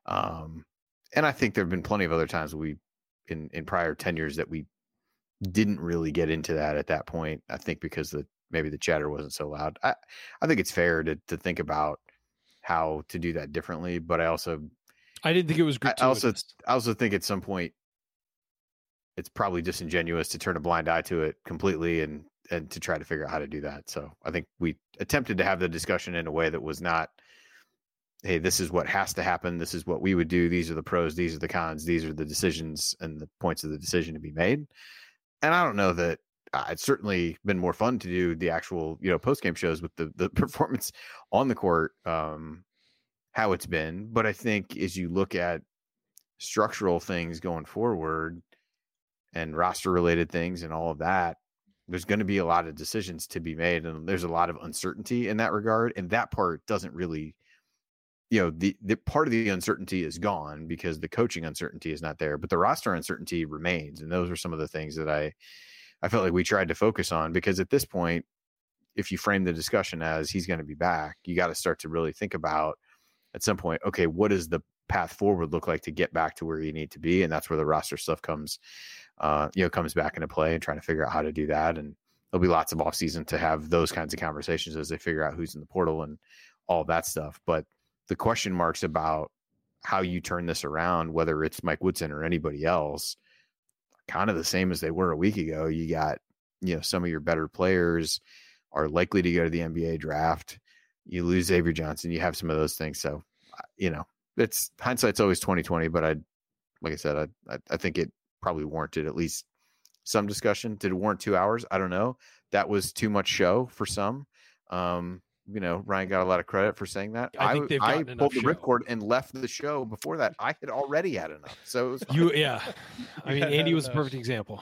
and I think there have been plenty of other times in prior tenures that we didn't really get into that at that point. I think because maybe the chatter wasn't so loud. I think it's fair to think about how to do that differently, but I didn't think it was gratuitous. I also think at some point it's probably disingenuous to turn a blind eye to it completely and to try to figure out how to do that. So I think we attempted to have the discussion in a way that was not, hey, this is what has to happen. This is what we would do. These are the pros. These are the cons. These are the decisions and the points of the decision to be made. And I don't know that it's certainly been more fun to do the actual, post-game shows with the performance on the court, how it's been. But I think as you look at structural things going forward and roster related things and all of that, there's going to be a lot of decisions to be made. And there's a lot of uncertainty in that regard. And that part doesn't really, the part of the uncertainty is gone because the coaching uncertainty is not there, but the roster uncertainty remains. And those are some of the things that I felt like we tried to focus on, because at this point, if you frame the discussion as he's going to be back, you got to start to really think about at some point, okay, what does the path forward look like to get back to where you need to be? And that's where the roster stuff comes back into play, and trying to figure out how to do that. And there'll be lots of off season to have those kinds of conversations as they figure out who's in the portal and all that stuff. But the question marks about how you turn this around, whether it's Mike Woodson or anybody else, kind of the same as they were a week ago. You got, some of your better players are likely to go to the NBA draft. You lose Xavier Johnson, you have some of those things. So, it's hindsight's always 20/20, but like I said, I think it probably warranted at least some discussion. Did it warrant 2 hours? I don't know. That was too much show for some. Ryan got a lot of credit for saying that. I think they've gotten enough pulled the ripcord and left the show before that. I had already had enough. So it was yeah. I mean, Andy was a perfect example.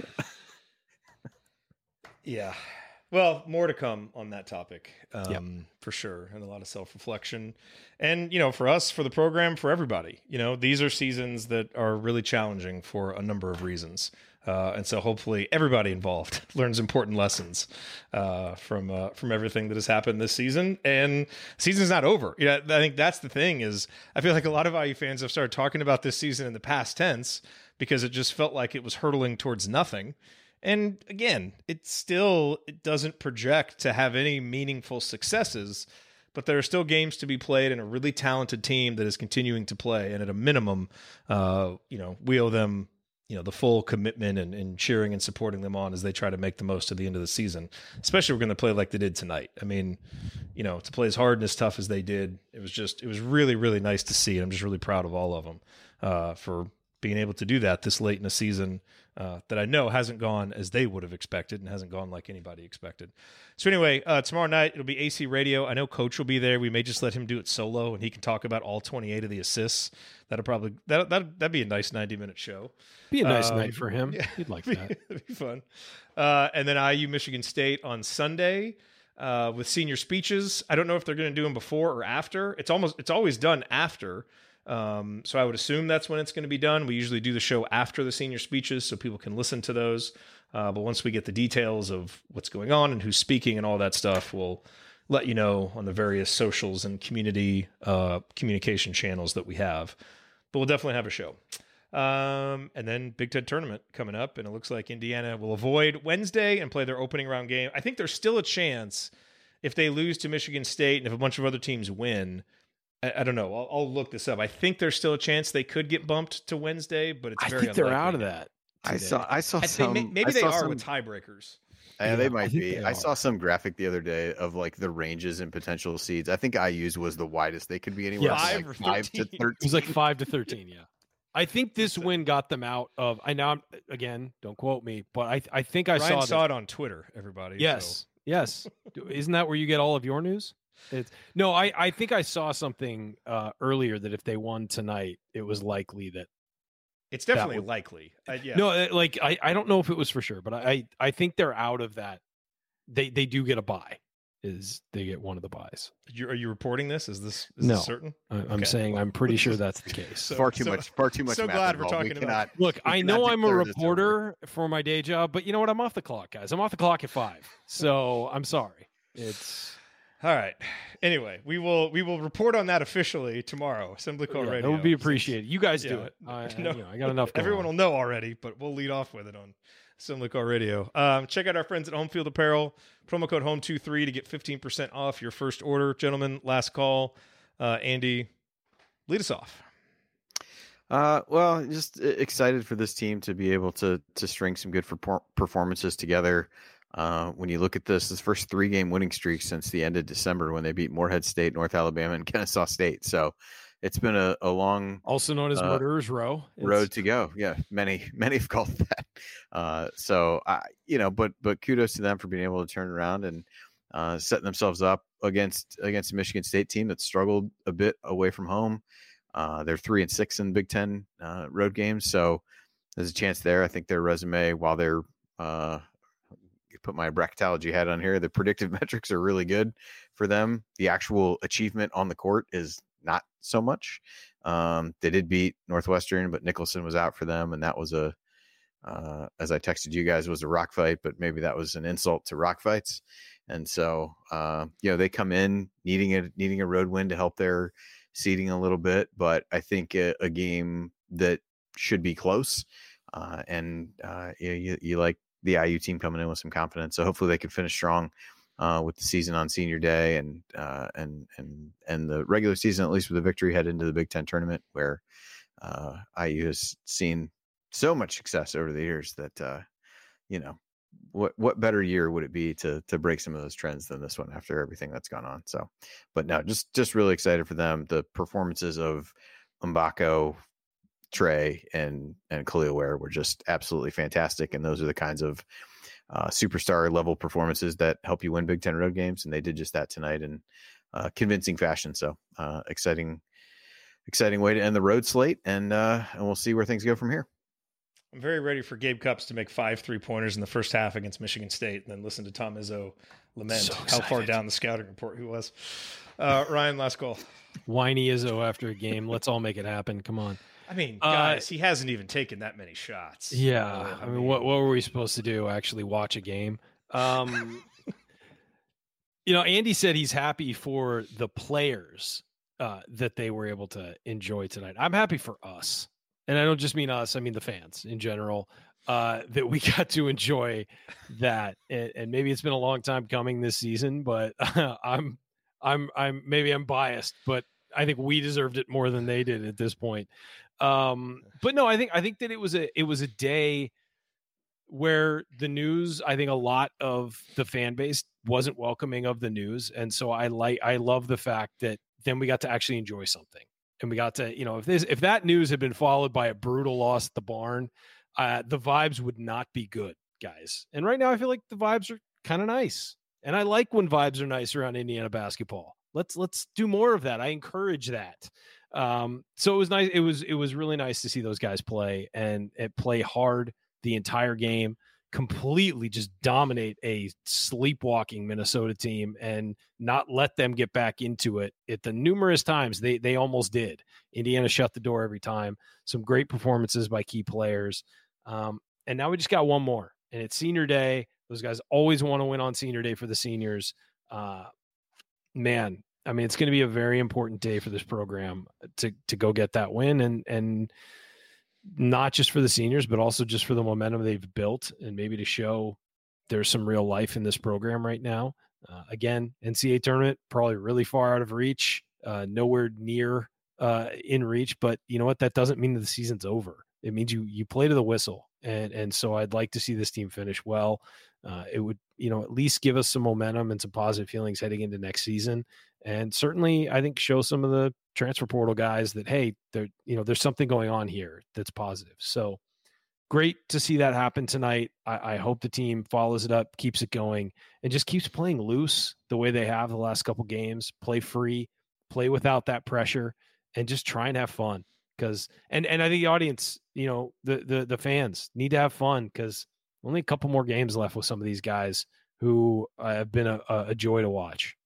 Yeah. Well, more to come on that topic, for sure. And a lot of self-reflection. And, for us, for the program, for everybody, these are seasons that are really challenging for a number of reasons. And so hopefully everybody involved learns important lessons from everything that has happened this season. And season's not over. I think that's the thing is I feel like a lot of IU fans have started talking about this season in the past tense because it just felt like it was hurtling towards nothing. And again, it doesn't project to have any meaningful successes, but there are still games to be played and a really talented team that is continuing to play. And at a minimum, we owe them the full commitment and cheering and supporting them on as they try to make the most of the end of the season, especially we're going to play like they did tonight. I mean, to play as hard and as tough as they did, it was really, really nice to see. And I'm just really proud of all of them for being able to do that this late in the season that I know hasn't gone as they would have expected and hasn't gone like anybody expected. So anyway, tomorrow night, it'll be AC Radio. I know Coach will be there. We may just let him do it solo and he can talk about all 28 of the assists. That'd be a nice 90-minute show. Be a nice night for him. Yeah, He'd like that. It'd be fun. And then IU Michigan State on Sunday with senior speeches. I don't know if they're going to do them before or after. It's always done after. So I would assume that's when it's going to be done. We usually do the show after the senior speeches so people can listen to those. But once we get the details of what's going on and who's speaking and all that stuff, we'll let you know on the various socials and community communication channels that we have. But we'll definitely have a show. And then Big Ten tournament coming up, and it looks like Indiana will avoid Wednesday and play their opening round game. I think there's still a chance if they lose to Michigan State and if a bunch of other teams win. I don't know. I'll look this up. I think there's still a chance they could get bumped to Wednesday, but it's very unlikely. They're out of that. Today. I saw some. Maybe they are with tiebreakers. Yeah, they might be. I saw some graphic the other day of like the ranges and potential seeds. I think IU's was the widest they could be anywhere. Yeah, from 5 to 13. It was like 5 to 13. Yeah. I think this win got them out of. I know. Again, don't quote me, but I think Ryan saw it on Twitter. Everybody. Yes. So. Yes. Isn't that where you get all of your news? I think I saw something earlier that if they won tonight, it was likely that. It's definitely likely. Yeah. No, I don't know if it was for sure, but I think they're out of that. They do get a bye. They get one of the buys. Are you reporting this? Is this certain? I'm saying I'm pretty sure that's the case. Far too much. So glad we're talking about. Look, I know I'm a reporter for my day job, but you know what? I'm off the clock, guys. I'm off the clock at 5. So I'm sorry. It's. All right. Anyway, we will report on that officially tomorrow. Assembly Call Radio. That would be appreciated. You guys do it. I got enough. Everyone will know already, but we'll lead off with it on Assembly Call Radio. Check out our friends at Home Field Apparel. Promo code HOME23 to get 15% off your first order. Gentlemen, last call. Andy, lead us off. Well, just excited for this team to be able to string some good performances together. When you look at this first 3-game winning streak since the end of December when they beat Morehead State, North Alabama, and Kennesaw State. So it's been a long, also known as Murderers Row, road to go. Yeah, many have called it that. But kudos to them for being able to turn around and setting themselves up against a Michigan State team that struggled a bit away from home. They're 3-6 in Big Ten road games, so there's a chance there. I think their resume, while they're put my bracketology hat on here, the predictive metrics are really good for them. The actual achievement on the court is not so much. They did beat Northwestern, but Nicholson was out for them, and that was as I texted you guys, was a rock fight, but maybe that was an insult to rock fights. And so they come in needing a road win to help their seeding a little bit, but I think a game that should be close, you like the IU team coming in with some confidence. So hopefully they can finish strong with the season on senior day and the regular season, at least with a victory, head into the Big Ten tournament where IU has seen so much success over the years that, what better year would it be to break some of those trends than this one after everything that's gone on? So, but no, just really excited for them. The performances of Mbako, Trey, and Khalil Ware were just absolutely fantastic. And those are the kinds of superstar level performances that help you win Big Ten road games. And they did just that tonight in convincing fashion. So exciting way to end the road slate. And we'll see where things go from here. I'm very ready for Gabe Cupps to make 5 3-pointers in the first half against Michigan State and then listen to Tom Izzo lament how far down the scouting report he was. Ryan, last call. Whiny Izzo after a game. Let's all make it happen. Come on. I mean, guys, he hasn't even taken that many shots. Yeah. I mean, what were we supposed to do? Actually watch a game? Andy said he's happy for the players that they were able to enjoy tonight. I'm happy for us. And I don't just mean us, I mean the fans in general, that we got to enjoy that. And maybe it's been a long time coming this season, but I'm biased, but I think we deserved it more than they did at this point. But no, I think that it was a day where the news, I think a lot of the fan base wasn't welcoming of the news. And so I love the fact that then we got to actually enjoy something. And we got to, if that news had been followed by a brutal loss at the barn, the vibes would not be good, guys. And right now I feel like the vibes are kind of nice. And I like when vibes are nice around Indiana basketball. Let's do more of that. I encourage that. So it was nice. It was really nice to see those guys play and play hard the entire game, completely just dominate a sleepwalking Minnesota team and not let them get back into it. At the numerous times they almost did. Indiana shut the door every time. Some great performances by key players. And now we just got one more, and it's senior day. Those guys always want to win on senior day for the seniors. Man, I mean, it's going to be a very important day for this program to go get that win, and not just for the seniors, but also just for the momentum they've built, and maybe to show there's some real life in this program right now. Again, NCAA tournament, probably really far out of reach, nowhere near in reach, but you know what? That doesn't mean that the season's over. It means you play to the whistle. And so I'd like to see this team finish well. It would, at least give us some momentum and some positive feelings heading into next season. And certainly I think show some of the transfer portal guys that, hey, there's something going on here that's positive. So great to see that happen tonight. I hope the team follows it up, keeps it going, and just keeps playing loose the way they have the last couple games. Play free, play without that pressure, and just try and have fun. Because and I think the audience, the fans need to have fun, because only a couple more games left with some of these guys who have been a joy to watch.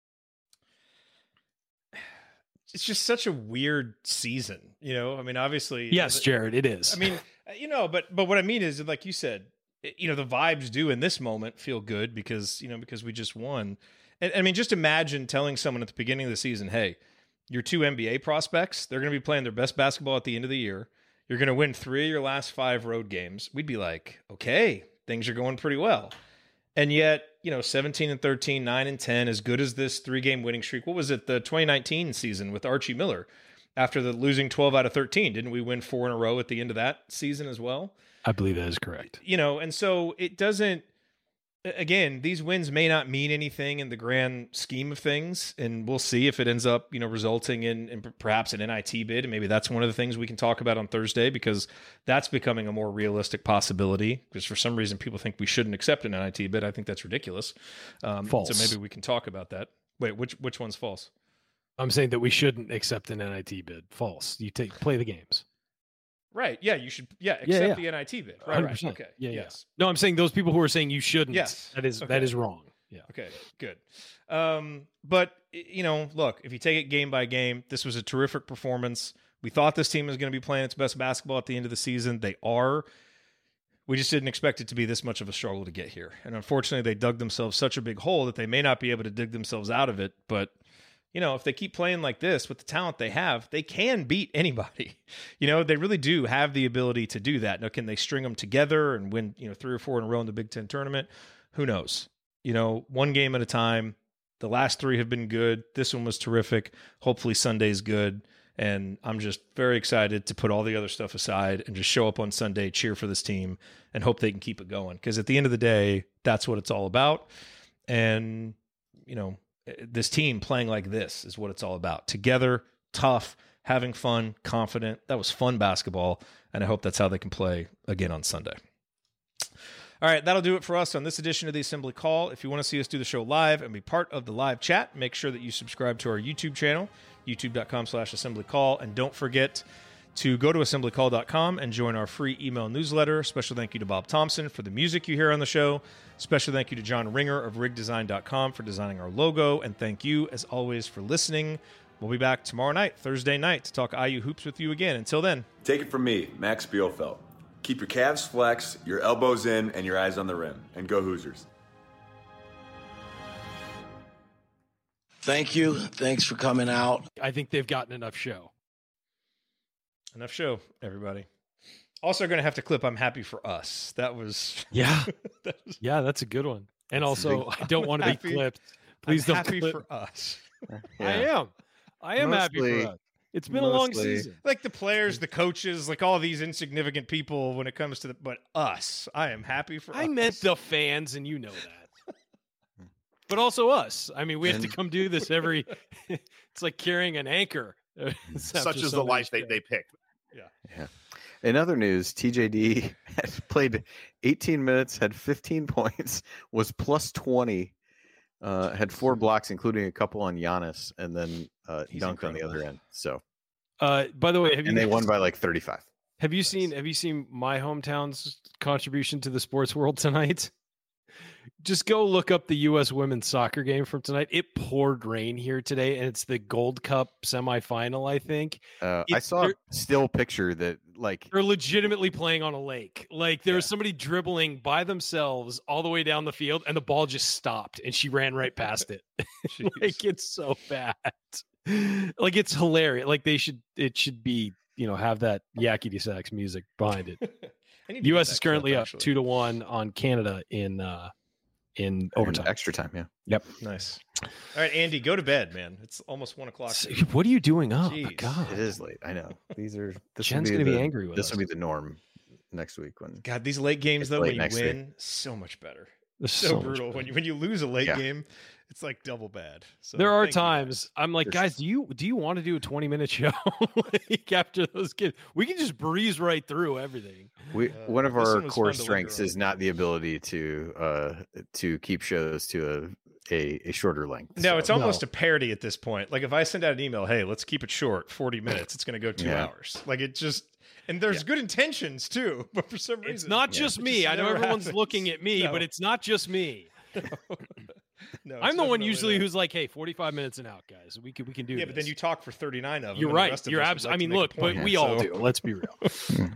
It's just such a weird season, I mean, obviously. Yes, Jared, it is. I mean, but what I mean is, like you said, the vibes do in this moment feel good because we just won. And I mean, just imagine telling someone at the beginning of the season, hey, your two NBA prospects, they're going to be playing their best basketball at the end of the year. You're going to win 3 of your last 5 road games. We'd be like, okay, things are going pretty well. And yet, 17-13, 9-10, as good as this 3-game winning streak. What was it? The 2019 season with Archie Miller, after the losing 12 out of 13, didn't we win 4 in a row at the end of that season as well? I believe that is correct. And so it doesn't, again, these wins may not mean anything in the grand scheme of things, and we'll see if it ends up, resulting in perhaps an NIT bid. And maybe that's one of the things we can talk about on Thursday, because that's becoming a more realistic possibility, because for some reason people think we shouldn't accept an NIT bid. I think that's ridiculous. False. So maybe we can talk about that. Wait, which one's false? I'm saying that we shouldn't accept an NIT bid. False. You play the games. Right. Yeah, you should. Yeah, accept the NIT bid. Right. 100%. Okay. Yeah. Yes. No, I'm saying those people who are saying you shouldn't. Yes. That is wrong. Yeah. Okay. Good. But look, if you take it game by game, this was a terrific performance. We thought this team was going to be playing its best basketball at the end of the season. They are. We just didn't expect it to be this much of a struggle to get here, and unfortunately, they dug themselves such a big hole that they may not be able to dig themselves out of it. But if they keep playing like this with the talent they have, they can beat anybody. They really do have the ability to do that. Now, can they string them together and win, 3 or 4 in a row in the Big Ten tournament? Who knows? One game at a time. The last 3 have been good. This one was terrific. Hopefully Sunday's good. And I'm just very excited to put all the other stuff aside and just show up on Sunday, cheer for this team, and hope they can keep it going. Because at the end of the day, that's what it's all about. And, this team playing like this is what it's all about. Together, tough, having fun, confident. That was fun basketball, and I hope that's how they can play again on Sunday. All right, that'll do it for us on this edition of the Assembly Call. If you want to see us do the show live and be part of the live chat, make sure that you subscribe to our YouTube channel, youtube.com/assemblycall, and don't forget to go to assemblycall.com and join our free email newsletter. Special thank you to Bob Thompson for the music you hear on the show. Special thank you to John Ringer of rigdesign.com for designing our logo. And thank you, as always, for listening. We'll be back tomorrow night, Thursday night, to talk IU hoops with you again. Until then. Take it from me, Max Bielfeldt. Keep your calves flexed, your elbows in, and your eyes on the rim. And go Hoosiers. Thank you. Thanks for coming out. I think they've gotten enough show. Enough show, everybody. Also going to have to clip I'm happy for us. That was... Yeah. Yeah, that's a good one. And also, I don't want to be clipped. Please I'm don't happy clip. for us. Yeah. I am happy for us. It's been a long Mostly. season. Like the players, the coaches, like all these insignificant people when it comes to but us. I am happy for us. I meant the fans, and you know that. But also us. I mean, we have to come do this every. It's like carrying an anchor. Such is the life they picked. Yeah. In other news, TJD had played 18 minutes, had 15 points, was plus 20, had 4 blocks, including a couple on Giannis, and then dunked on the other end. So, by the way, they won by like 35. Have you seen my hometown's contribution to the sports world tonight? Just go look up the U.S. women's soccer game from tonight. It poured rain here today, and it's the Gold Cup semifinal, I think. I saw a still picture that, like, they're legitimately playing on a lake. Like, there's somebody dribbling by themselves all the way down the field, and the ball just stopped, and she ran right past it. Like, it's so bad. Like, it's hilarious. Like, it should be, have that yakety sax music behind it. U.S. is currently up 2-1 on Canada in overtime. Extra time, yeah. Yep. Nice. All right, Andy, go to bed, man. It's almost 1:00. What are you doing up? Jeez. God, it is late. I know. Jen's going to be angry with us. This will be the norm next week. God, these late games, though, when you win, week. So much better. It's so brutal. When you lose a late game, it's like double bad. So there are times I'm like, guys, do you want to do a 20-minute show like after those kids? We can just breeze right through everything. One of our core strengths is not the ability to keep shows to a shorter length. No, it's almost a parody at this point. Like if I send out an email, hey, let's keep it short, 40 minutes, it's going to go 2 hours. Like it just, and there's good intentions too, but for some reason. It's not just me. I know everyone's looking at me, but it's not just me. No, I'm the one usually who's like, hey, 45 minutes and out, guys. We can do this. Yeah, but then you talk for 39 of them. You're right. You're absolutely. I mean, look, but we all do. Let's be real.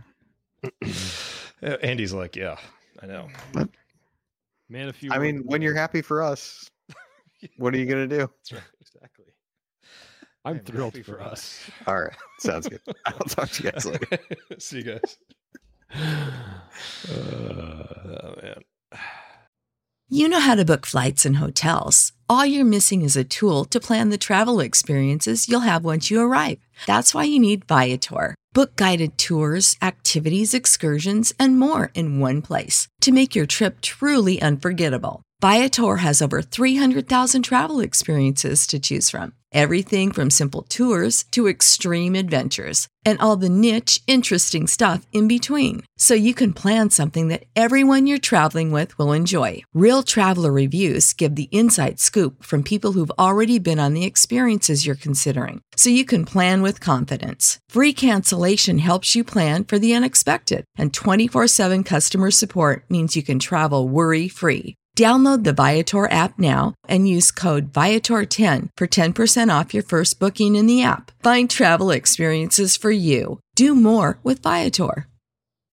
Andy's like, yeah, I know. Man, if you. I mean, when you're happy for us, what are you gonna do? That's right. Exactly. I'm thrilled for us. All right, sounds good. I'll talk to you guys later. See you guys. Oh man. You know how to book flights and hotels. All you're missing is a tool to plan the travel experiences you'll have once you arrive. That's why you need Viator. Book guided tours, activities, excursions, and more in one place to make your trip truly unforgettable. Viator has over 300,000 travel experiences to choose from. Everything from simple tours to extreme adventures and all the niche, interesting stuff in between. So you can plan something that everyone you're traveling with will enjoy. Real traveler reviews give the inside scoop from people who've already been on the experiences you're considering. So you can plan with confidence. Free cancellation helps you plan for the unexpected. And 24/7 customer support means you can travel worry-free. Download the Viator app now and use code Viator10 for 10% off your first booking in the app. Find travel experiences for you. Do more with Viator.